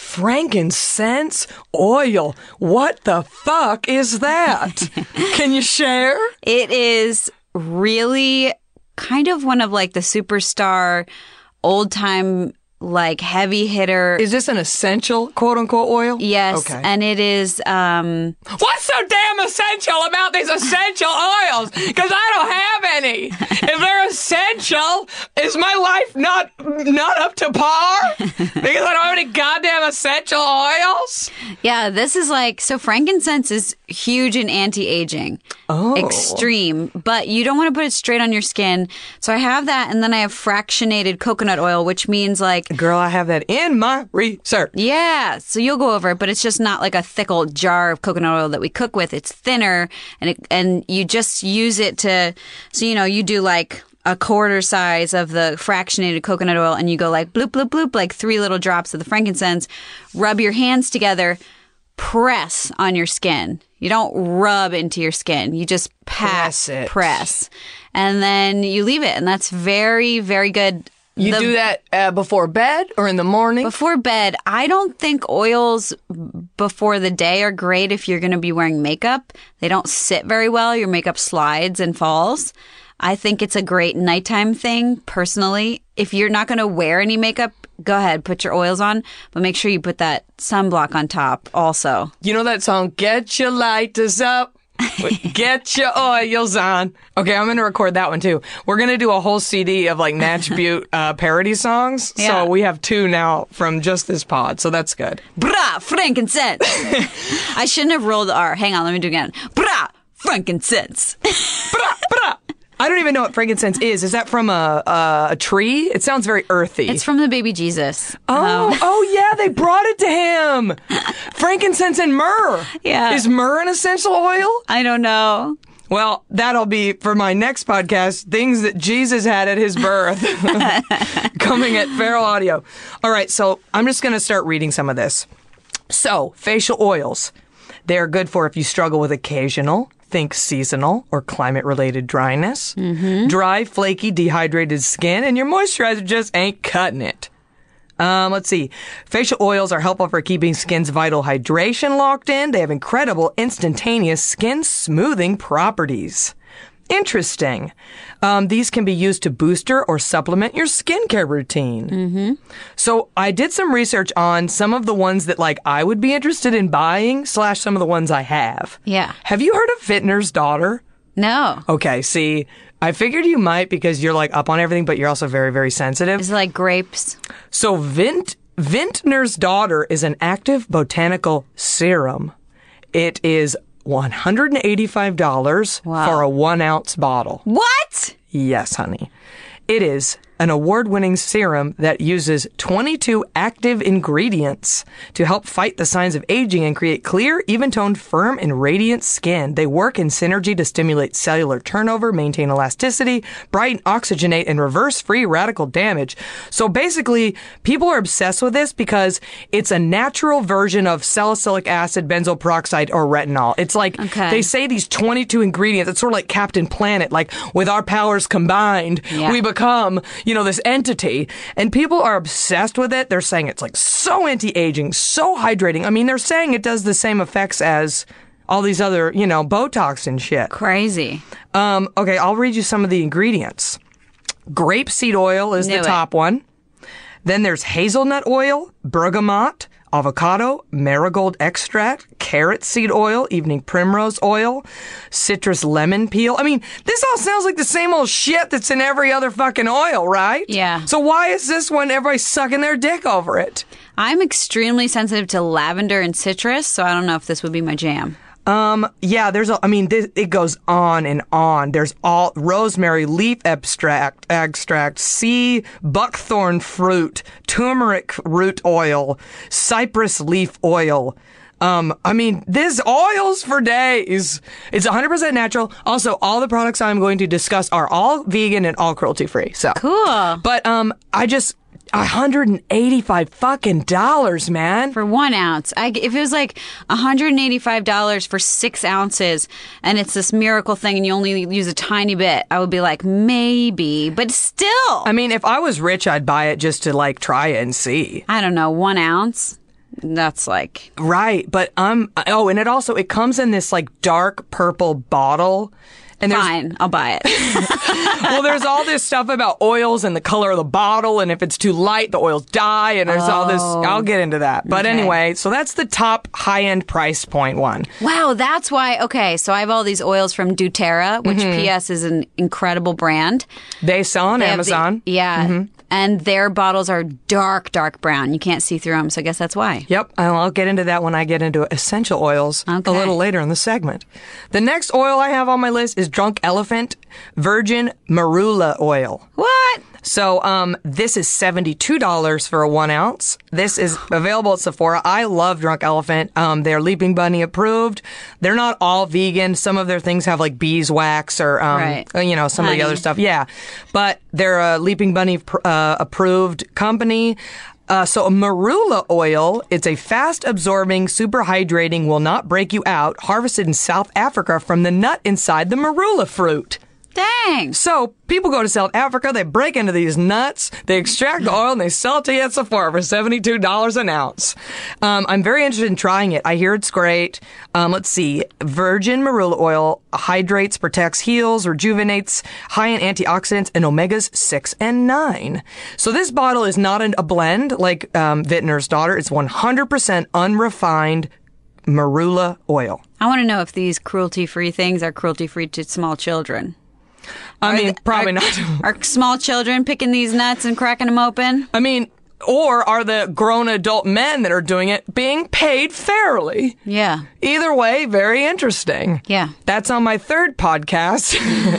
Frankincense oil. What the fuck is that? Can you share? It is really kind of one of like the superstar old time like heavy hitter. Is this an essential quote unquote oil? Yes. Okay. And it is um What's so damn essential about these essential oils? Because I don't have any. If they're essential, is my life not not up to par? Because I don't have any goddamn essential oils? yeah, this is like so frankincense is huge in anti-aging. Oh. Extreme, but you don't want to put it straight on your skin. So I have that, and then I have fractionated coconut oil, which means like Girl, I have that in my research. yeah, so you'll go over it, but it's just not like a thick old jar of coconut oil that we cook with. It's thinner, and it, and you just use it to, so you know, you do like a quarter size of the fractionated coconut oil, and you go like bloop, bloop, bloop, like three little drops of the frankincense, rub your hands together, press on your skin. You don't rub into your skin. You just pass, Press it. press, and then you leave it, and that's very, very good. You The- do that uh, before bed or in the morning? Before bed, I don't think oils before the day are great if you're going to be wearing makeup. They don't sit very well. Your makeup slides and falls. I think it's a great nighttime thing, personally. If you're not going to wear any makeup, go ahead, put your oils on, but make sure you put that sunblock on top also. You know that song, Get Your Lighters Up? Get your oils on. Okay, I'm going to record that one too. We're going to do a whole C D of like Natch Butte uh, parody songs. Yeah. So we have two now from just this pod. So that's good. Brah, frankincense. I shouldn't have rolled the R. Hang on, let me do it again. Brah, frankincense. Brah, brah. I don't even know what frankincense is. Is that from a, a, a tree? It sounds very earthy. It's from the baby Jesus. Oh, Um, oh yeah, they brought it to him. Frankincense and myrrh. Yeah. Is myrrh an essential oil? I don't know. Well, that'll be for my next podcast, things that Jesus had at his birth. Coming at Feral Audio. All right, so I'm just going to start reading some of this. So, facial oils. They're good for if you struggle with occasional, think seasonal, or climate-related dryness, mm-hmm. dry, flaky, dehydrated skin, and your moisturizer just ain't cutting it. Um, let's see. Facial oils are helpful for keeping skin's vital hydration locked in. They have incredible instantaneous skin smoothing properties. Interesting. Um, these can be used to booster or supplement your skincare routine. Mm-hmm. So I did some research on some of the ones that like I would be interested in buying slash some of the ones I have. Yeah. Have you heard of Vintner's Daughter? No. Okay, see, I figured you might because you're like up on everything, but you're also very, very sensitive. Is it like grapes? So Vint, Vintner's Daughter is an active botanical serum. It is one hundred eighty-five dollars Wow. for a one ounce bottle. What? Yes, honey. It is an award-winning serum that uses twenty-two active ingredients to help fight the signs of aging and create clear, even-toned, firm, and radiant skin. They work in synergy to stimulate cellular turnover, maintain elasticity, brighten, oxygenate, and reverse free radical damage. So basically, people are obsessed with this because it's a natural version of salicylic acid, benzoyl peroxide, or retinol. It's like Okay. they say these twenty-two ingredients. It's sort of like Captain Planet. Like, with our powers combined, Yeah. we become, you know, this entity. And people are obsessed with it. They're saying it's like so anti-aging, so hydrating. I mean, they're saying it does the same effects as all these other, you know, Botox and shit. Crazy. Um, okay, I'll read you some of the ingredients. Grapeseed oil is Knew the it. top one. Then there's hazelnut oil, bergamot, avocado, marigold extract, carrot seed oil, evening primrose oil, citrus lemon peel. I mean, this all sounds like the same old shit that's in every other fucking oil, right? Yeah. So why is this one everybody's sucking their dick over it? I'm extremely sensitive to lavender and citrus, so I don't know if this would be my jam. Um, yeah, there's a, I mean, this, it goes on and on. There's all rosemary leaf extract, extract, sea buckthorn fruit, turmeric root oil, cypress leaf oil. Um, I mean, this oils for days. It's one hundred percent natural. Also, all the products I'm going to discuss are all vegan and all cruelty free. So Cool. But, um, I just, one hundred eighty-five fucking dollars, man. For one ounce. I, if it was like one hundred eighty-five dollars for six ounces and it's this miracle thing and you only use a tiny bit, I would be like, maybe. But still, I mean, if I was rich, I'd buy it just to like try it and see. I don't know, one ounce? that's like... Right, but um, oh, and it also, it comes in this like dark purple bottle. And there's, Fine, I'll buy it. well, there's all this stuff about oils and the color of the bottle, and if it's too light, the oils die, and there's oh, all this. I'll get into that. But okay. Anyway, so that's the top high-end price point one. Wow, that's why. Okay, so I have all these oils from doTERRA, which mm-hmm. P S is an incredible brand. They sell on they Amazon. The, yeah. Mm-hmm. And their bottles are dark, dark brown. You can't see through them, so I guess that's why. Yep, and I'll get into that when I get into essential oils okay. a little later in the segment. The next oil I have on my list is Drunk Elephant Virgin Marula Oil. What? So um, this is seventy-two dollars for a one ounce. This is available at Sephora. I love Drunk Elephant. Um, they're Leaping Bunny approved. They're not all vegan. Some of their things have like beeswax or, um, right. you know, some Honey. of the other stuff. Yeah. But they're a Leaping Bunny uh, approved company. Uh, so a marula oil, it's a fast-absorbing, super hydrating, will not break you out, harvested in South Africa from the nut inside the marula fruit. Dang. So people go to South Africa, they break into these nuts, they extract the oil, and they sell it to you at Sephora for seventy-two dollars an ounce. Um, I'm very interested in trying it. I hear it's great. Um, let's see. Virgin marula oil hydrates, protects, heals, rejuvenates, high in antioxidants and omegas six and nine. So this bottle is not an, a blend like um, Vintner's Daughter. It's one hundred percent unrefined marula oil. I want to know if these cruelty-free things are cruelty-free to small children. I are mean, the, probably are, not. Are small children picking these nuts and cracking them open? I mean, or are the grown adult men that are doing it being paid fairly? Yeah. Either way, very interesting. Yeah. That's on my third podcast.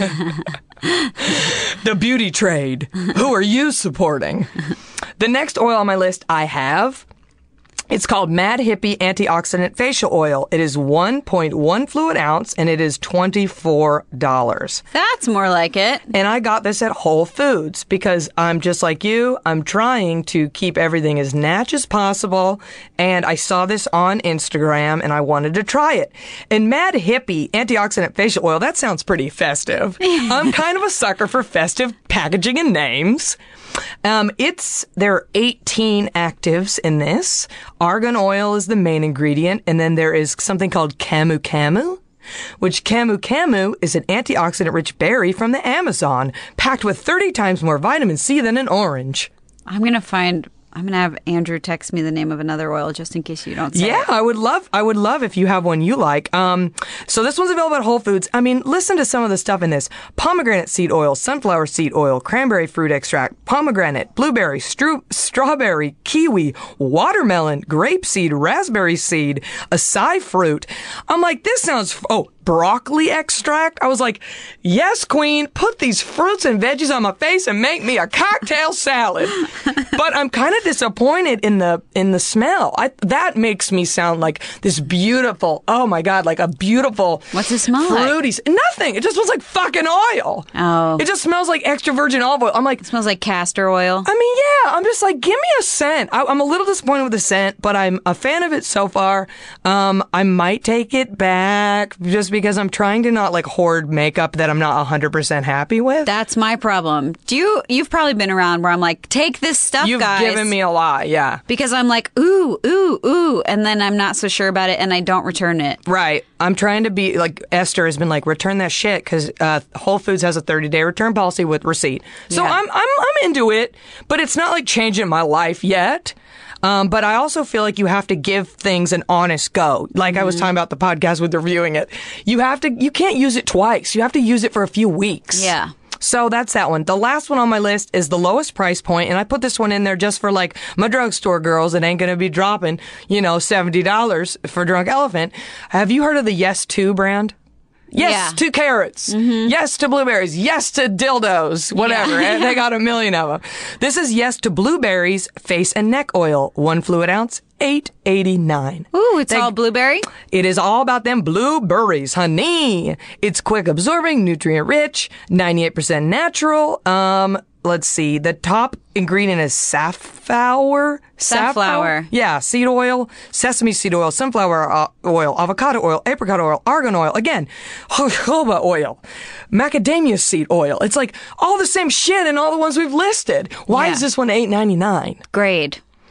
The Beauty Trade. Who are you supporting? The next oil on my list I have... It's called Mad Hippie Antioxidant Facial Oil. It is one point one fluid ounce, and it is twenty-four dollars. That's more like it. And I got this at Whole Foods because I'm just like you. I'm trying to keep everything as natch as possible, and I saw this on Instagram, and I wanted to try it. And Mad Hippie Antioxidant Facial Oil, that sounds pretty festive. I'm kind of a sucker for festive packaging and names. Um, it's, there are eighteen actives in this. Argan oil is the main ingredient, and then there is something called Camu Camu, which Camu Camu is an antioxidant-rich berry from the Amazon, packed with thirty times more vitamin C than an orange. I'm going to find... I'm going to have Andrew text me the name of another oil just in case you don't say Yeah, it. I would love I would love if you have one you like. Um, so this one's available at Whole Foods. I mean, listen to some of the stuff in this. Pomegranate seed oil, sunflower seed oil, cranberry fruit extract, pomegranate, blueberry, stru- strawberry, kiwi, watermelon, grape seed, raspberry seed, acai fruit. I'm like, this sounds... F- oh, broccoli extract. I was like, yes, queen, put these fruits and veggies on my face and make me a cocktail salad. But I'm kind of disappointed in the in the smell. I, that makes me sound like this beautiful, oh my God, like a beautiful... What's it smell fruity, like? Nothing. It just smells like fucking oil. Oh. It just smells like extra virgin olive oil. I'm like... It smells like castor oil. I mean, yeah. I'm just like, give me a scent. I, I'm a little disappointed with the scent, but I'm a fan of it so far. Um, I might take it back just because I'm trying to not like hoard makeup that I'm not one hundred percent happy with. That's my problem. Do you, you've probably been around where I'm like, take this stuff, You've guys. You've given me a lot, yeah. Because I'm like, ooh, ooh, ooh, and then I'm not so sure about it and I don't return it. Right. I'm trying to be, like, Esther has been like, return that shit because uh, Whole Foods has a thirty-day return policy with receipt. So Yeah. I'm, I'm, I'm into it, but it's not like changing my life yet. Um, but I also feel like you have to give things an honest go. Like mm-hmm. I was talking about the podcast with reviewing it. You have to, you can't use it twice. You have to use it for a few weeks. Yeah. So that's that one. The last one on my list is the lowest price point, and I put this one in there just for like my drugstore girls that ain't going to be dropping, you know, seventy dollars for Drunk Elephant. Have you heard of the Yes two brand? Yes Yeah. to carrots. Mm-hmm. Yes to blueberries. Yes to dildos. Whatever. Yeah. And they got a million of them. This is Yes to blueberries face and neck oil. One fluid ounce, eight eighty-nine. Ooh, it's They- all blueberry? It is all about them blueberries, honey. It's quick absorbing, nutrient rich, ninety-eight percent natural. Um, let's see. The top ingredient is safflower. Safflower. Yeah, seed oil, sesame seed oil, sunflower uh, oil, avocado oil, apricot oil, argan oil. Again, jojoba oil, macadamia seed oil. It's like all the same shit in all the ones we've listed. Why Yeah. is this one eight ninety-nine? Grade.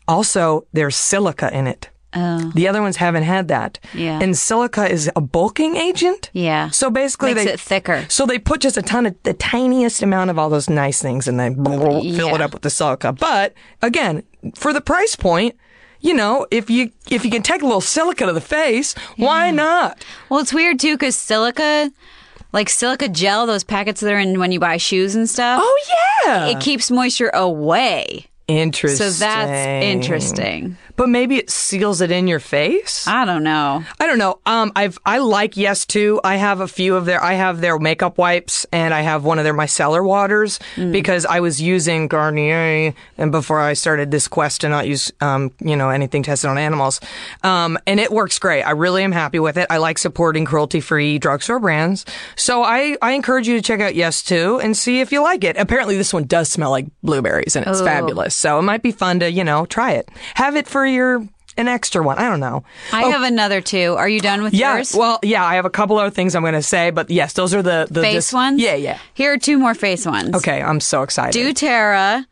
Also, there's silica in it. Oh. The other ones haven't had that. Yeah. And silica is a bulking agent. Yeah. So basically Makes they it thicker. So they put just a ton of the tiniest amount of all those nice things and then fill Yeah. it up with the silica. But again, for the price point, you know, if you if you can take a little silica to the face, why not? Well, it's weird too because silica, like silica gel, those packets that are in when you buy shoes and stuff. Oh yeah. It keeps moisture away. Interesting. So that's interesting. But maybe it seals it in your face? I don't know. I don't know. Um, I've I like Yes too. I have a few of their. I have their makeup wipes, and I have one of their micellar waters Mm. because I was using Garnier, and before I started this quest to not use, um, you know, anything tested on animals, um, and it works great. I really am happy with it. I like supporting cruelty-free drugstore brands, so I I encourage you to check out Yes too and see if you like it. Apparently, this one does smell like blueberries, and it's Oh. fabulous. So it might be fun to you know try it. Have it for your an extra one. I don't know. I have another two. Are you done with Yeah, yours? well, yeah, I have a couple other things I'm going to say, but yes, those are the, the face just- ones? Yeah, yeah. Here are two more face ones. Okay, I'm so excited. doTERRA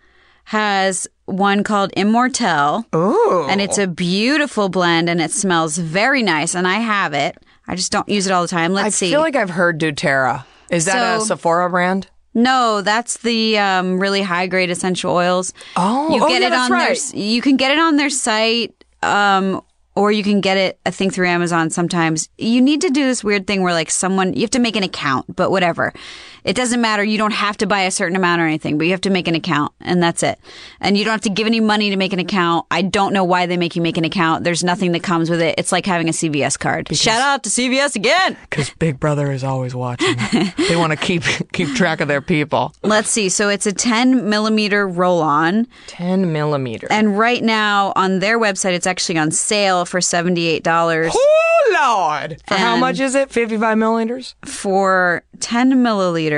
has one called Immortelle. Ooh. And it's a beautiful blend and it smells very nice. And I have it. I just don't use it all the time. Let's I see. feel like I've heard doTERRA. Is that a So- Sephora brand? No, that's the um, really high grade essential oils. Oh, you oh, get yeah, it that's on right. their. You can get it on their site, um, or you can get it. I think through Amazon. Sometimes you need to do this weird thing where like someone you have to make an account, but whatever. It doesn't matter. You don't have to buy a certain amount or anything, but you have to make an account, and that's it. And you don't have to give any money to make an account. I don't know why they make you make an account. There's nothing that comes with it. It's like having a C V S card. Shout out to C V S again. Because Big Brother is always watching. They want to keep keep track of their people. Let's see. So it's a ten millimeter roll-on. ten millimeter. And right now on their website, it's actually on sale for seventy-eight dollars Oh, Lord. For how And- much is it? fifty-five milliliters? for ten milliliters.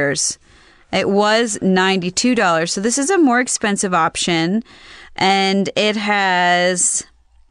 It was ninety-two dollars. So this is a more expensive option. And it has,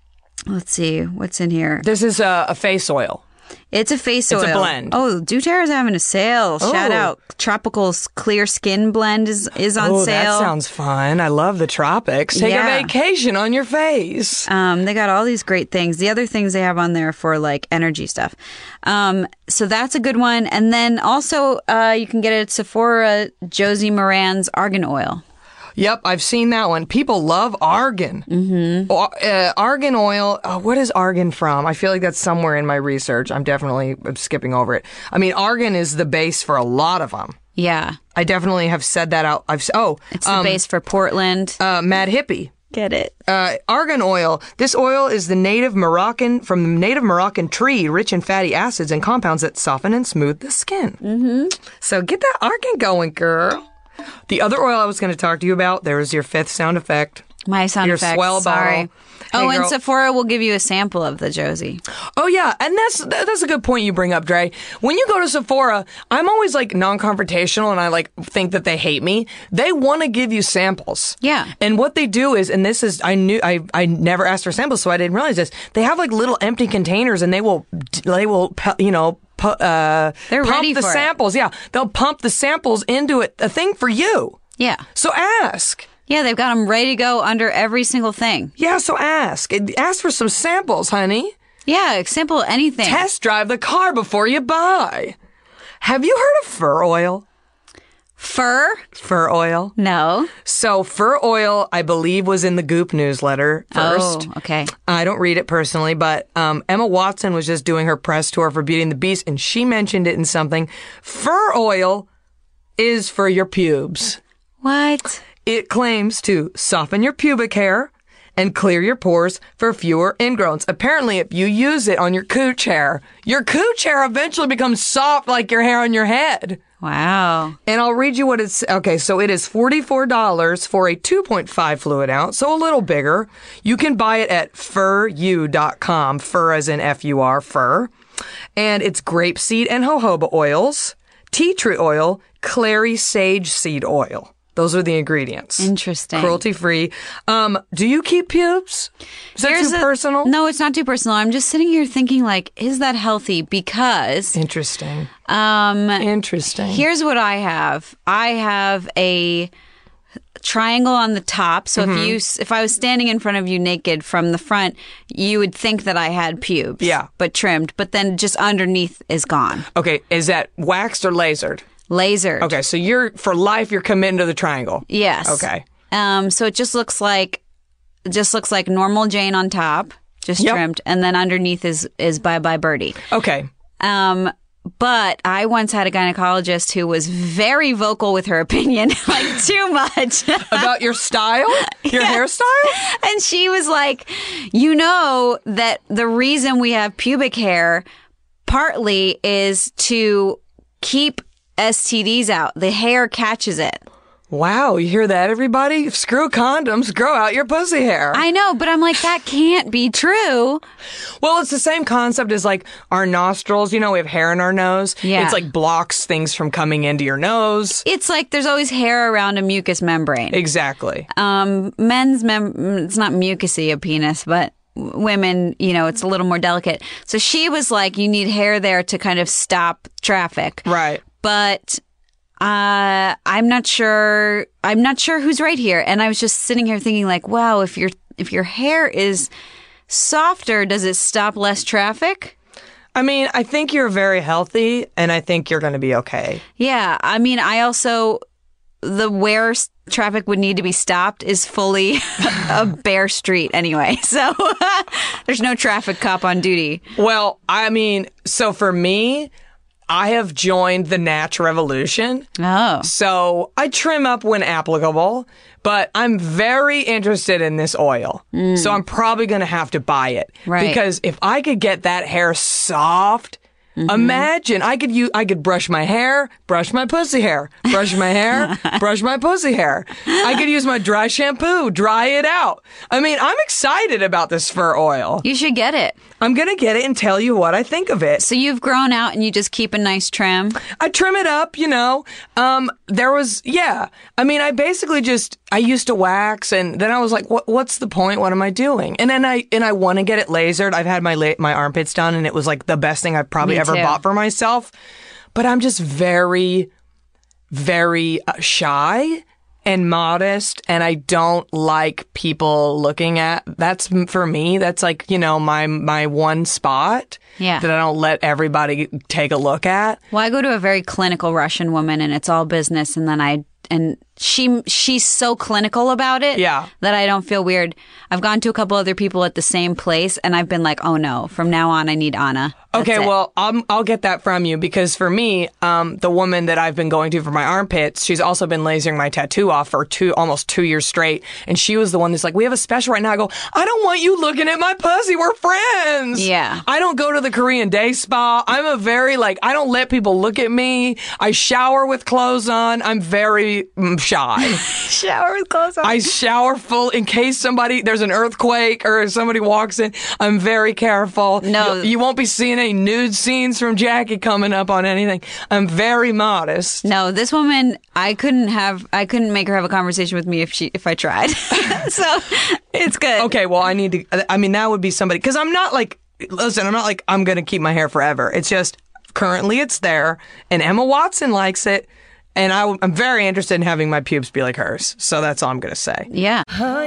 let's see, what's in here? This is a, a face oil. It's a face It's oil. a blend. Oh, doTERRA's having a sale. Shout Oh. out. Tropical s- Clear Skin Blend is, is on Oh, sale. that sounds fun. I love the tropics. Take Yeah. a vacation on your face. Um, they got all these great things. The other things they have on there for like energy stuff. Um, so that's a good one. And then also, uh, you can get it at Sephora, Josie Moran's Argan Oil. Yep, I've seen that one. People love argan. Mm-hmm. Uh, argan oil. Uh, what is argan from? I feel like that's somewhere in my research. I'm definitely skipping over it. I mean, argan is the base for a lot of them. Yeah. I definitely have said that out. I've s- oh, It's the um, base for Portland. uh, Mad Hippie. Get it? Uh, argan oil. This oil is the native Moroccan from the native Moroccan tree, rich in fatty acids and compounds that soften and smooth the skin. Mm-hmm. So get that argan going, girl. The other oil I was going to talk to you about. There's your fifth sound effect. My sound Your effects. swell Sorry. bottle. Oh, Hey, and girl. Sephora will give you a sample of the Josie. Oh yeah, and that's that- that's a good point you bring up, Dre. When you go to Sephora, I'm always like non-confrontational, and I like think that they hate me. They want to give you samples. Yeah. And what they do is, and this is, I knew I I never asked for samples, so I didn't realize this. They have like little empty containers, and they will they will pu- you know. Pu- uh, They're pump ready the for it. samples. Yeah, they'll pump the samples into it. A thing for you. Yeah. So ask. Yeah, they've got them ready to go under every single thing. Yeah. So ask. Ask for some samples, honey. Yeah, simple anything. Test drive the car before you buy. Have you heard of fur oil? Fur? Fur oil. No. So fur oil, I believe, was in the Goop newsletter first. Oh, okay. I don't read it personally, but um, Emma Watson was just doing her press tour for Beauty and the Beast, and she mentioned it in something. Fur oil is for your pubes. What? It claims to soften your pubic hair and clear your pores for fewer ingrowns. Apparently, if you use it on your cooch hair, your cooch hair eventually becomes soft like your hair on your head. Wow. And I'll read you what it's... Okay, so it is forty-four dollars for a two point five fluid ounce, so a little bigger. You can buy it at fur u dot com, fur as in F U R, fur. And it's grapeseed and jojoba oils, tea tree oil, clary sage seed oil. Those are the ingredients. Interesting. Cruelty-free. Um, do you keep pubes? Is that Here's too a- personal? No, it's not too personal. I'm just sitting here thinking, like, is that healthy? Because Interesting. um, Interesting. here's what I have. I have a triangle on the top. So Mm-hmm. if you, if I was standing in front of you naked from the front, you would think that I had pubes. Yeah. But trimmed. But then just underneath is gone. Okay, is that waxed or lasered? Lasered. Okay, so you're, for life, you're committing to the triangle. Yes. Okay. Um. So it just looks like, just looks like normal Jane on top, just Yep. trimmed, and then underneath is is Bye Bye Birdie. Okay. Um. But I once had a gynecologist who was very vocal with her opinion, like too much. About your style? Your hairstyle? And she was like, you know that the reason we have pubic hair partly is to keep S T Ds out. The hair catches it. Wow, you hear that, everybody? Screw condoms, grow out your pussy hair. I know, but I'm like, that can't be true. Well, it's the same concept as like our nostrils. You know, we have hair in our nose. Yeah. It's like blocks things from coming into your nose. It's like there's always hair around a mucous membrane. Exactly. Um, men's mem- it's not mucousy, a penis, but women, you know, it's a little more delicate. So she was like, you need hair there to kind of stop traffic. Right. But uh, I'm not sure. I'm not sure who's right here. And I was just sitting here thinking, like, wow, if your if your hair is softer, does it stop less traffic? I mean, I think you're very healthy, and I think you're going to be okay. Yeah. I mean, I also the where s- traffic would need to be stopped is fully a bare street anyway. So there's no traffic cop on duty. Well, I mean, so for me, I have joined the Natch revolution. Oh. So I trim up when applicable, but I'm very interested in this oil. So I'm probably going to have to buy it. Right. Because if I could get that hair soft, imagine I could use, I could brush my hair, brush my pussy hair, brush my hair, brush my pussy hair. I could use my dry shampoo, dry it out. I mean, I'm excited about this fur oil. You should get it. I'm going to get it and tell you what I think of it. So you've grown out and you just keep a nice trim. I trim it up, you know. Um, there was, yeah. I mean, I basically just, I used to wax, and then I was like, what, what's the point? What am I doing? And then I, and I want to get it lasered. I've had my la- my armpits done, and it was like the best thing I've probably Me ever too. bought for myself. But I'm just very, very uh, shy and modest, and I don't like people looking at. That's for me. That's like, you know, my my one spot. Yeah. That I don't let everybody take a look at. Well, I go to a very clinical Russian woman and it's all business, and then I and she she's so clinical about it Yeah. that I don't feel weird. I've gone to a couple other people at the same place and I've been like, "Oh no, from now on I need Anna." That's Okay, it. well, I'll, I'll get that from you, because for me, um, the woman that I've been going to for my armpits, she's also been lasering my tattoo off for two, almost two years straight. And she was the one that's like, we have a special right now. I go, I don't want you looking at my pussy. We're friends. Yeah. I don't go to the Korean day spa. I'm a very, like, I don't let people look at me. I shower with clothes on. I'm very mm, shy. shower with clothes on. I shower full in case somebody, there's an earthquake or somebody walks in. I'm very careful. No. You, you won't be seeing any nude scenes from Jackie coming up on anything. I'm very modest. No, this woman, I couldn't have, I couldn't make her have a conversation with me if she, if I tried. So it's good. Okay, well, I need to, I mean, that would be somebody, because I'm not like, listen, I'm not like, I'm going to keep my hair forever. It's just, currently it's there, and Emma Watson likes it, and I, I'm very interested in having my pubes be like hers. So that's all I'm going to say. Yeah.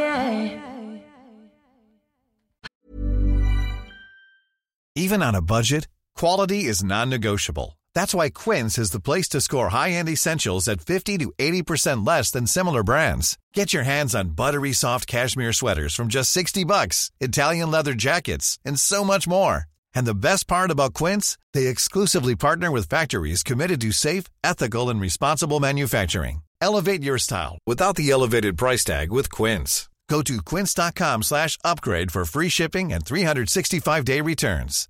Even on a budget, quality is non-negotiable. That's why Quince is the place to score high-end essentials at fifty to eighty percent less than similar brands. Get your hands on buttery soft cashmere sweaters from just sixty bucks, Italian leather jackets, and so much more. And the best part about Quince, they exclusively partner with factories committed to safe, ethical, and responsible manufacturing. Elevate your style without the elevated price tag with Quince. Go to quince.com slash upgrade for free shipping and three sixty-five day returns.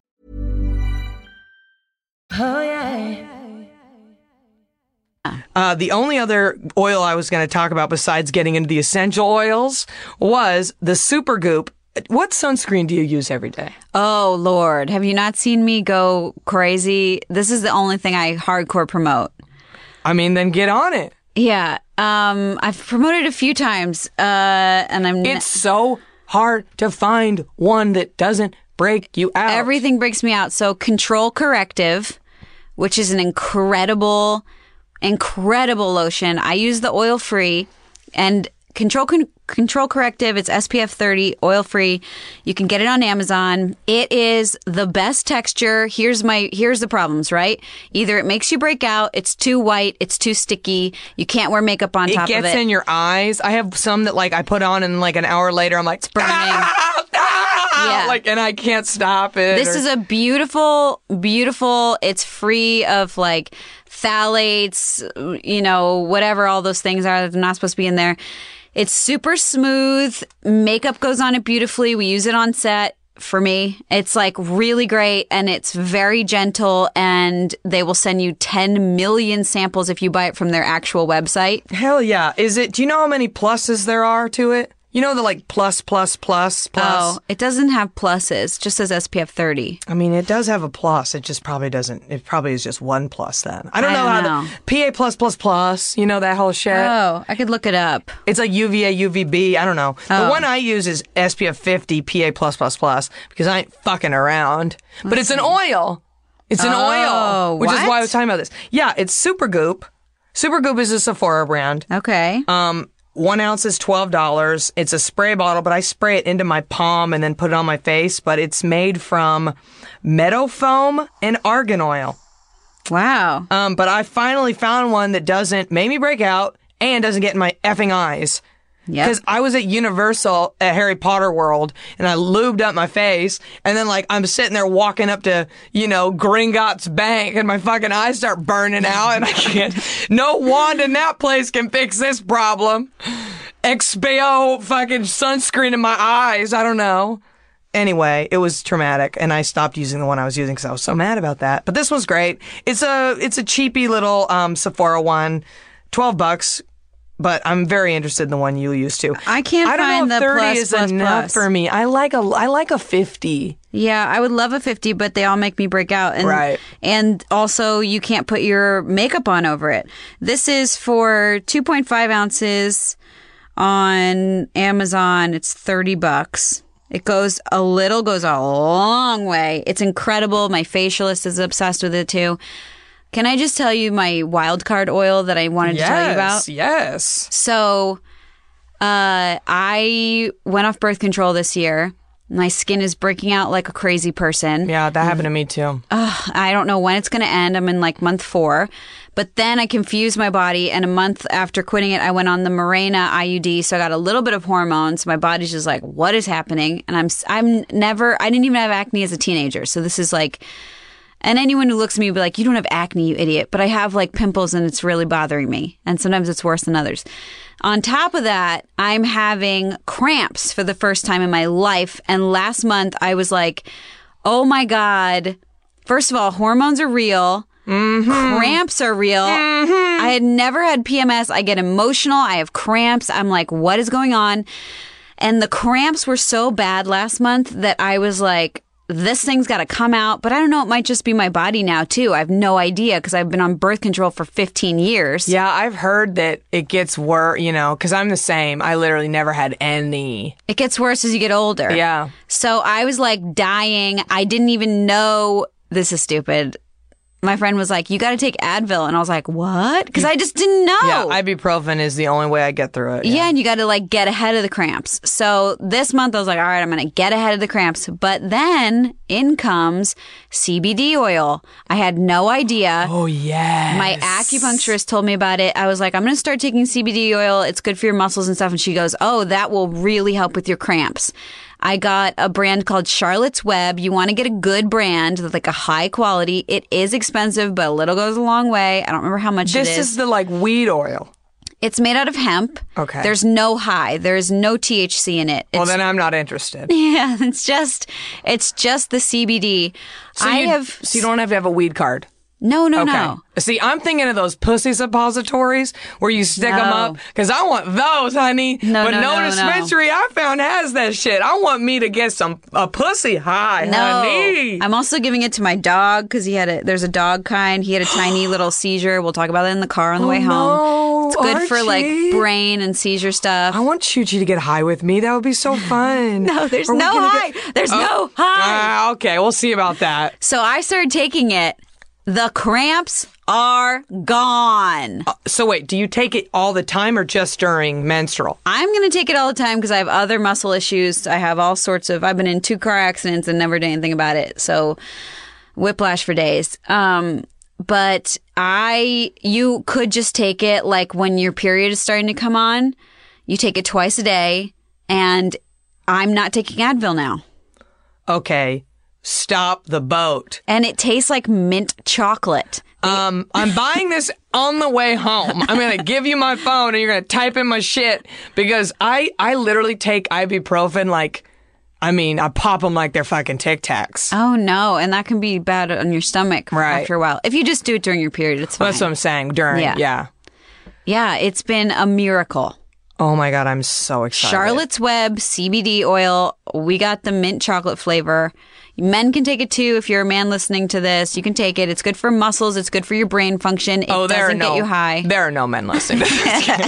Uh, the only other oil I was going to talk about besides getting into the essential oils was the Supergoop. What sunscreen do you use every day? Oh, Lord. Have you not seen me go crazy? This is the only thing I hardcore promote. I mean, then get on it. Yeah. Um, I've promoted a few times, uh, and I'm... It's so hard to find one that doesn't break you out. Everything breaks me out. So Control Corrective, which is an incredible, incredible lotion. I use the oil-free, and Control con- Control Corrective. It's S P F thirty, oil-free. You can get it on Amazon. It is the best texture. Here's my here's the problems, right? Either it makes you break out, it's too white, it's too sticky, you can't wear makeup on It top of it. gets in your eyes. I have some that like I put on and like an hour later I'm like, it's burning. Yeah. Like, and I can't stop it. This or- is a beautiful, beautiful, it's free of like phthalates, you know, whatever all those things are that are not supposed to be in there. It's super smooth. Makeup goes on it beautifully. We use it on set. For me, it's like really great and it's very gentle, and they will send you ten million samples if you buy it from their actual website. Hell yeah. Is it, do you know how many pluses there are to it? You know the like plus, plus, plus, plus? Oh, it doesn't have pluses, just says S P F thirty. I mean, it does have a plus. It just probably doesn't, it probably is just one plus then. I don't I know don't how know. the P A plus, plus, plus, you know that whole shit? Oh, I could look it up. It's like U V A, U V B. I don't know. Oh. The one I use is S P F fifty P A plus plus plus because I ain't fucking around. But it's an oil. It's an Oh, oil, which is what? why I was talking about this. Yeah, it's Supergoop. Supergoop is a Sephora brand. Okay. Um, one ounce is twelve dollars. It's a spray bottle, but I spray it into my palm and then put it on my face. But it's made from meadow foam and argan oil. Wow. Um, but I finally found one that doesn't make me break out and doesn't get in my effing eyes. Yep. Because I was at Universal at Harry Potter World and I lubed up my face and then like I'm sitting there walking up to, you know, Gringotts Bank and my fucking eyes start burning out and I can't, no wand in that place can fix this problem. X B O fucking sunscreen in my eyes. I don't know. Anyway, it was traumatic and I stopped using the one I was using because I was so mad about that. But this one's great. It's a, it's a cheapy little, um, Sephora one, twelve bucks. But I'm very interested in the one you used to. I can't I don't find know if the thirty plus, is plus, enough plus. for me. I like a I like a fifty. Yeah, I would love a fifty, but they all make me break out. And, Right. And also, you can't put your makeup on over it. This is for two point five ounces on Amazon. It's thirty bucks. It goes a little, goes a long way. It's incredible. My facialist is obsessed with it too. Can I just tell you my wild card oil that I wanted Yes, to tell you about? yes. So, uh, I went off birth control this year. My skin is breaking out like a crazy person. Yeah, that happened to me too. Ugh, I don't know when it's going to end. I'm in like month four. But then I confused my body, and a month after quitting it, I went on the Mirena I U D, so I got a little bit of hormones. My body's just like, what is happening? And I'm, I'm never, I didn't even have acne as a teenager, so this is like... And anyone who looks at me will be like, you don't have acne, you idiot. But I have like pimples and it's really bothering me. And sometimes it's worse than others. On top of that, I'm having cramps for the first time in my life. And last month I was like, oh my God. First of all, hormones are real. Mm-hmm. Cramps are real. Mm-hmm. I had never had P M S. I get emotional. I have cramps. I'm like, what is going on? And the cramps were so bad last month that I was like, this thing's got to come out. But I don't know. It might just be my body now, too. I have no idea because I've been on birth control for fifteen years. Yeah, I've heard that it gets worse, you know, because I'm the same. I literally never had any. It gets worse as you get older. Yeah. So I was like dying. I didn't even know. This is stupid. My friend was like, you got to take Advil. And I was like, what? Because I just didn't know. Yeah, ibuprofen is the only way I get through it. Yeah, and you got to like get ahead of the cramps. So this month I was like, all right, I'm going to get ahead of the cramps. But then in comes C B D oil. I had no idea. Oh, yes. My acupuncturist told me about it. I was like, I'm going to start taking C B D oil. It's good for your muscles and stuff. And she goes, oh, that will really help with your cramps. I got a brand called Charlotte's Web. You want to get a good brand with like a high quality. It is expensive, but a little goes a long way. I don't remember how much This it is. is the like weed oil. It's made out of hemp. Okay. There's no high. There's no T H C in it. It's, Well, then I'm not interested. yeah, it's just it's just the C B D. So I you, have So you don't have to have a weed card. no, no, Okay. no. See, I'm thinking of those pussy suppositories where you stick them No. up because I want those, honey. No, but no, no, no, no. dispensary I found has that shit. I want me to get some a pussy high, No, honey. I'm also giving it to my dog because he had a. There's a dog kind. He had a tiny little seizure. We'll talk about it in the car on the way home. no, It's good for like Archie. brain and seizure stuff. I want Chuchi to get high with me. That would be so fun. No, there's Are we no gonna high. get- There's Oh. no high. Ah, okay, we'll see about that. So I started taking it. The cramps are gone. So wait, do you take it all the time or just during menstrual? I'm going to take it all the time because I have other muscle issues. I have all sorts of, I've been in two car accidents and never did anything about it. So whiplash for days. Um, but I, you could just take it like when your period is starting to come on, you take it twice a day, and I'm not taking Advil now. Okay. Stop the boat. And it tastes like mint chocolate. Um, I'm buying this on the way home. I'm going to give you my phone and you're going to type in my shit because I, I literally take ibuprofen like, I mean, I pop them like they're fucking Tic Tacs. Oh, no. And that can be bad on your stomach right. after a while. If you just do it during your period, it's fine. That's what I'm saying. During, yeah. Yeah, yeah it's been a miracle. Oh my God, I'm so excited. Charlotte's Web C B D oil. We got the mint chocolate flavor. Men can take it too. If you're a man listening to this, you can take it. It's good for muscles. It's good for your brain function. It oh, there doesn't are no, get you high. There are no men listening to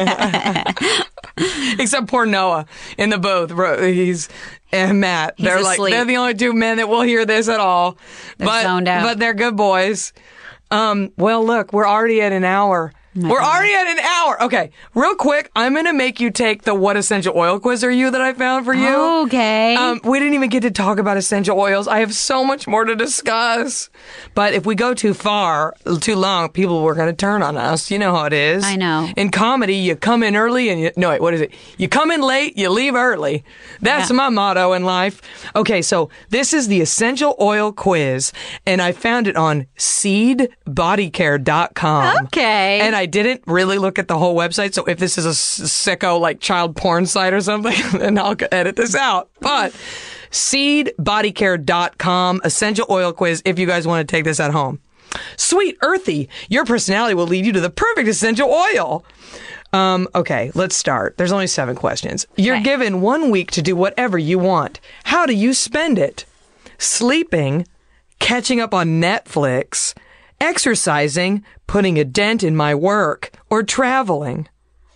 this. Except poor Noah in the booth. He's and Matt. He's they're asleep. like they're the only two men that will hear this at all. They're but, zoned out. But they're good boys. Um, well, look, we're already at an hour. My We're God. already at an hour. Okay, real quick, I'm going to make you take the What Essential Oil quiz are you that I found for you. Okay. Um, we didn't even get to talk about essential oils. I have so much more to discuss. But if we go too far, too long, people were going to turn on us. You know how it is. I know. In comedy, you come in early and you... No, wait, what is it? You come in late, you leave early. That's Yeah. my motto in life. Okay, so this is the essential oil quiz, and I found it on seed body care dot com. Okay. And I didn't really look at the whole website, so if this is a s- sicko, like, child porn site or something, then I'll edit this out. But seed body care dot com, essential oil quiz, if you guys want to take this at home. Sweet Earthy, your personality will lead you to the perfect essential oil. Um, okay, let's start. There's only seven questions. You're Okay. given one week to do whatever you want. How do you spend it? Sleeping, catching up on Netflix, exercising, putting a dent in my work, or traveling?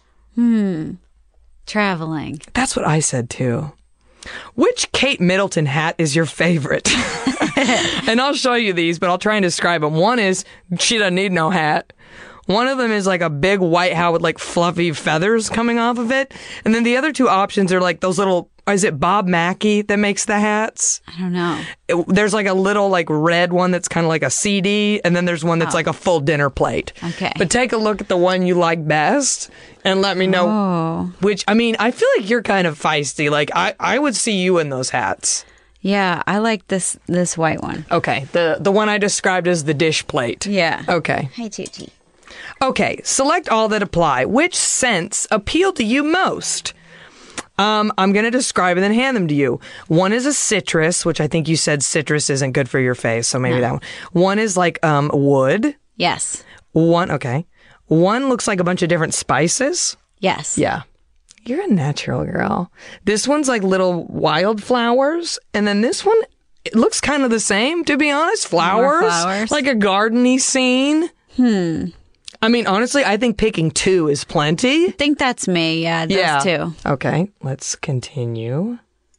Hmm. Traveling. That's what I said too. Which Kate Middleton hat is your favorite? And I'll show you these, but I'll try and describe them. One is she doesn't need no hat. One of them is like a big white hat with like fluffy feathers coming off of it. And then the other two options are like those little, is it Bob Mackie that makes the hats? I don't know. It, there's like a little like red one that's kind of like a C D, and then there's one that's Oh. like a full dinner plate. Okay. But take a look at the one you like best and let me know Oh. which, I mean, I feel like you're kind of feisty. Like I, I would see you in those hats. Yeah, I like this this white one. Okay. The, the one I described as the dish plate. Yeah. Okay. Hi, Tucci. Okay, select all that apply. Which scents appeal to you most? Um, I'm going to describe and then hand them to you. One is a citrus, which I think you said citrus isn't good for your face, so maybe No. that one. One is like um, wood. Yes. One, okay. One looks like a bunch of different spices. Yes. Yeah. You're a natural girl. This one's like little wildflowers. And then this one, it looks kind of the same, to be honest. Flowers. flowers. Like a gardeny scene. Hmm. I mean, honestly, I think picking two is plenty. I think that's me. Yeah, those Yeah. two. Okay, let's continue.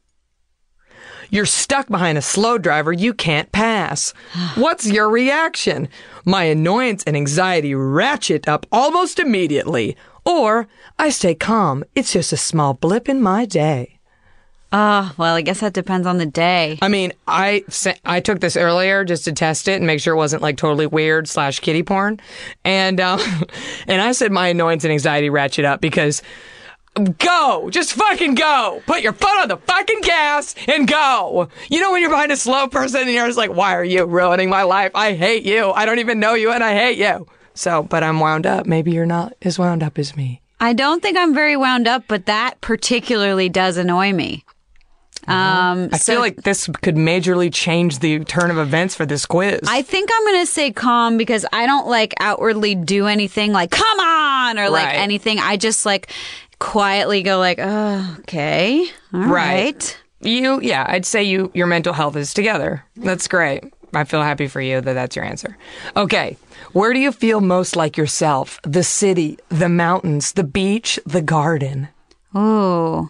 You're stuck behind a slow driver you can't pass. What's your reaction? My annoyance and anxiety ratchet up almost immediately. Or, I stay calm. It's just a small blip in my day. Oh, well, I guess that depends on the day. I mean, I sa- I took this earlier just to test it and make sure it wasn't like totally weird slash kitty porn, and um, and I said my annoyance and anxiety ratchet up because go, just fucking go, put your foot on the fucking gas and go. You know when you're behind a slow person and you're just like, why are you ruining my life? I hate you. I don't even know you and I hate you. So, but I'm wound up. Maybe you're not as wound up as me. I don't think I'm very wound up, but that particularly does annoy me. Um, I so feel like this could majorly change the turn of events for this quiz. I think I'm going to say calm because I don't like outwardly do anything like, come on, or like Right. anything. I just like quietly go like, oh, okay. All right. Right. You, yeah, I'd say you, your mental health is together. That's great. I feel happy for you that that's your answer. Okay. Where do you feel most like yourself? The city, the mountains, the beach, the garden? Oh.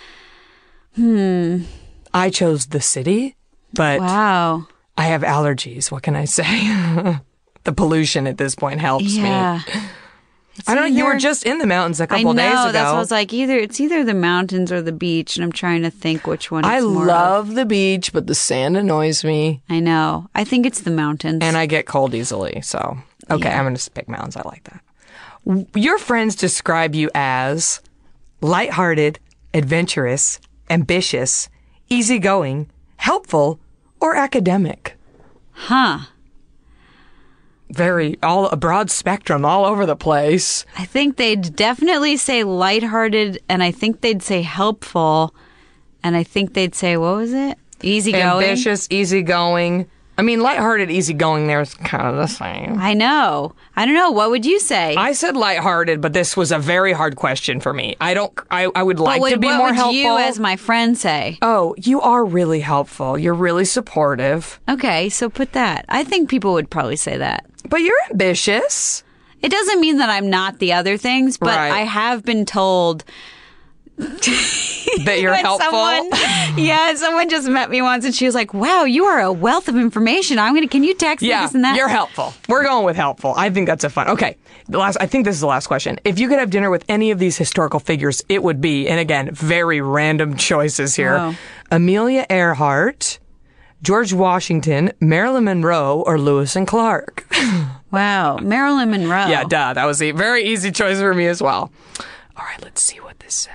Hmm. I chose the city, but Wow. I have allergies. What can I say? the pollution at this point helps Yeah. me. I don't know. You were either- just in the mountains a I couple know, days ago. that's what I was like. Either it's either the mountains or the beach, and I'm trying to think which one. It's I more love Of. the beach, but the sand annoys me, I know. I think it's the mountains. and I get cold easily. So, okay, Yeah. I'm going to pick mountains. I like that. W- Your friends describe you as lighthearted, adventurous, ambitious, easygoing, helpful, or academic. huh? Very all a broad spectrum all over the place. I think they'd definitely say lighthearted, and I think they'd say helpful, and I think they'd say, what was it? Easygoing. Ambitious, easygoing. I mean, lighthearted, easygoing there is kind of the same. I know. I don't know. What would you say? I said lighthearted, but this was a very hard question for me. I don't. I, I would like what, to be what more would helpful. you, as my friend, say? Oh, you are really helpful. You're really supportive, Okay, so put that. I think people would probably say that. but you're ambitious. It doesn't mean that I'm not the other things, but Right. I have been told That you're when helpful. Someone, yeah, someone just met me once, and she was like, "Wow, you are a wealth of information. I'm gonna. Can you text me Yeah, this and that?" you're helpful. We're going with helpful. I think that's a fun. Okay, the last. I think this is the last question. If you could have dinner with any of these historical figures, it would be, and again, very random choices here: Oh. Amelia Earhart, George Washington, Marilyn Monroe, or Lewis and Clark. Wow, Marilyn Monroe. Yeah, duh. That was a very easy choice for me as well. All right, let's see what this says.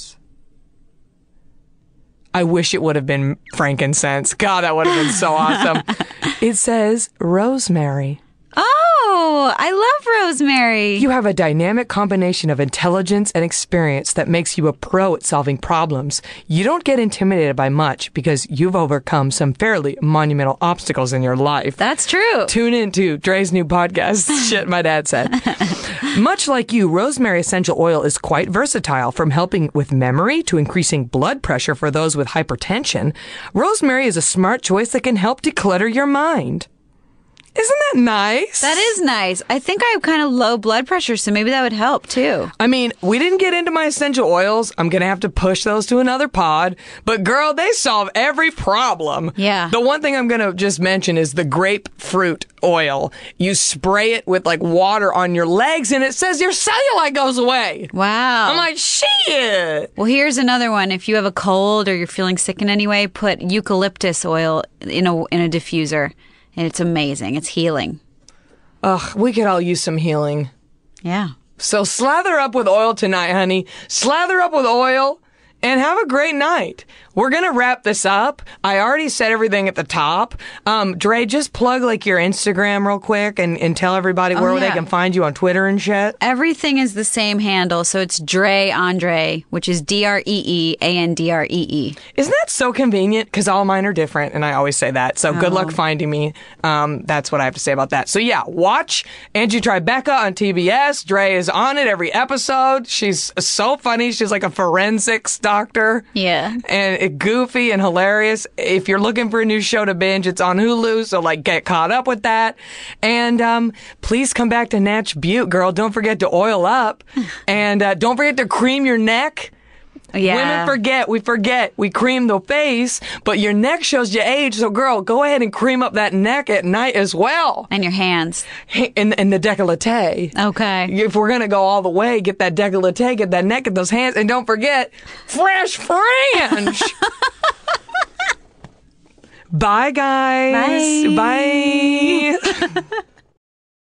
I wish it would have been frankincense. God, that would have been so awesome. It says rosemary. Oh, I love rosemary. You have a dynamic combination of intelligence and experience that makes you a pro at solving problems. You don't get intimidated by much because you've overcome some fairly monumental obstacles in your life. That's true. Tune in to Dre's new podcast, Shit My Dad Said. Much like you, rosemary essential oil is quite versatile, from helping with memory to increasing blood pressure for those with hypertension. Rosemary is a smart choice that can help declutter your mind. Isn't that nice? That is nice. I think I have kind of low blood pressure, so maybe that would help too. I mean, we didn't get into my essential oils. I'm going to have to push those to another pod. But girl, they solve every problem. Yeah. The one thing I'm going to just mention is the grapefruit oil. You spray it with like water on your legs and it says your cellulite goes away. Wow. I'm like, shit. Well, here's another one. If you have a cold or you're feeling sick in any way, put eucalyptus oil in a in a diffuser. And it's amazing. It's healing. Ugh, we could all use some healing. Yeah. So slather up with oil tonight, honey. Slather up with oil and have a great night. We're going to wrap this up. I already said everything at the top. Um, Dre, just plug like your Instagram real quick and, and tell everybody where Oh, they yeah. can find you on Twitter and shit. Everything is the same handle, so it's Dre Andre, which is D R E E A N D R E E. Isn't that so convenient? Because all mine are different, and I always say that. So good Oh. luck finding me. Um, that's what I have to say about that. So yeah, watch Angie Tribeca on T B S. Dre is on it every episode. She's so funny. She's like a forensics doctor. Yeah. And it goofy and hilarious. If you're looking for a new show to binge, it's on Hulu, so like get caught up with that. And um, please come back to Natch Butte, girl. Don't forget to oil up. And uh, don't forget to cream your neck. Yeah. Women forget, we forget. We cream the face, but your neck shows your age. So girl, go ahead and cream up that neck at night as well. And your hands. And, and the décolleté. Okay. If we're going to go all the way, get that décolleté, get that neck, get those hands, and don't forget, fresh fringe. Bye, guys. Bye. Bye.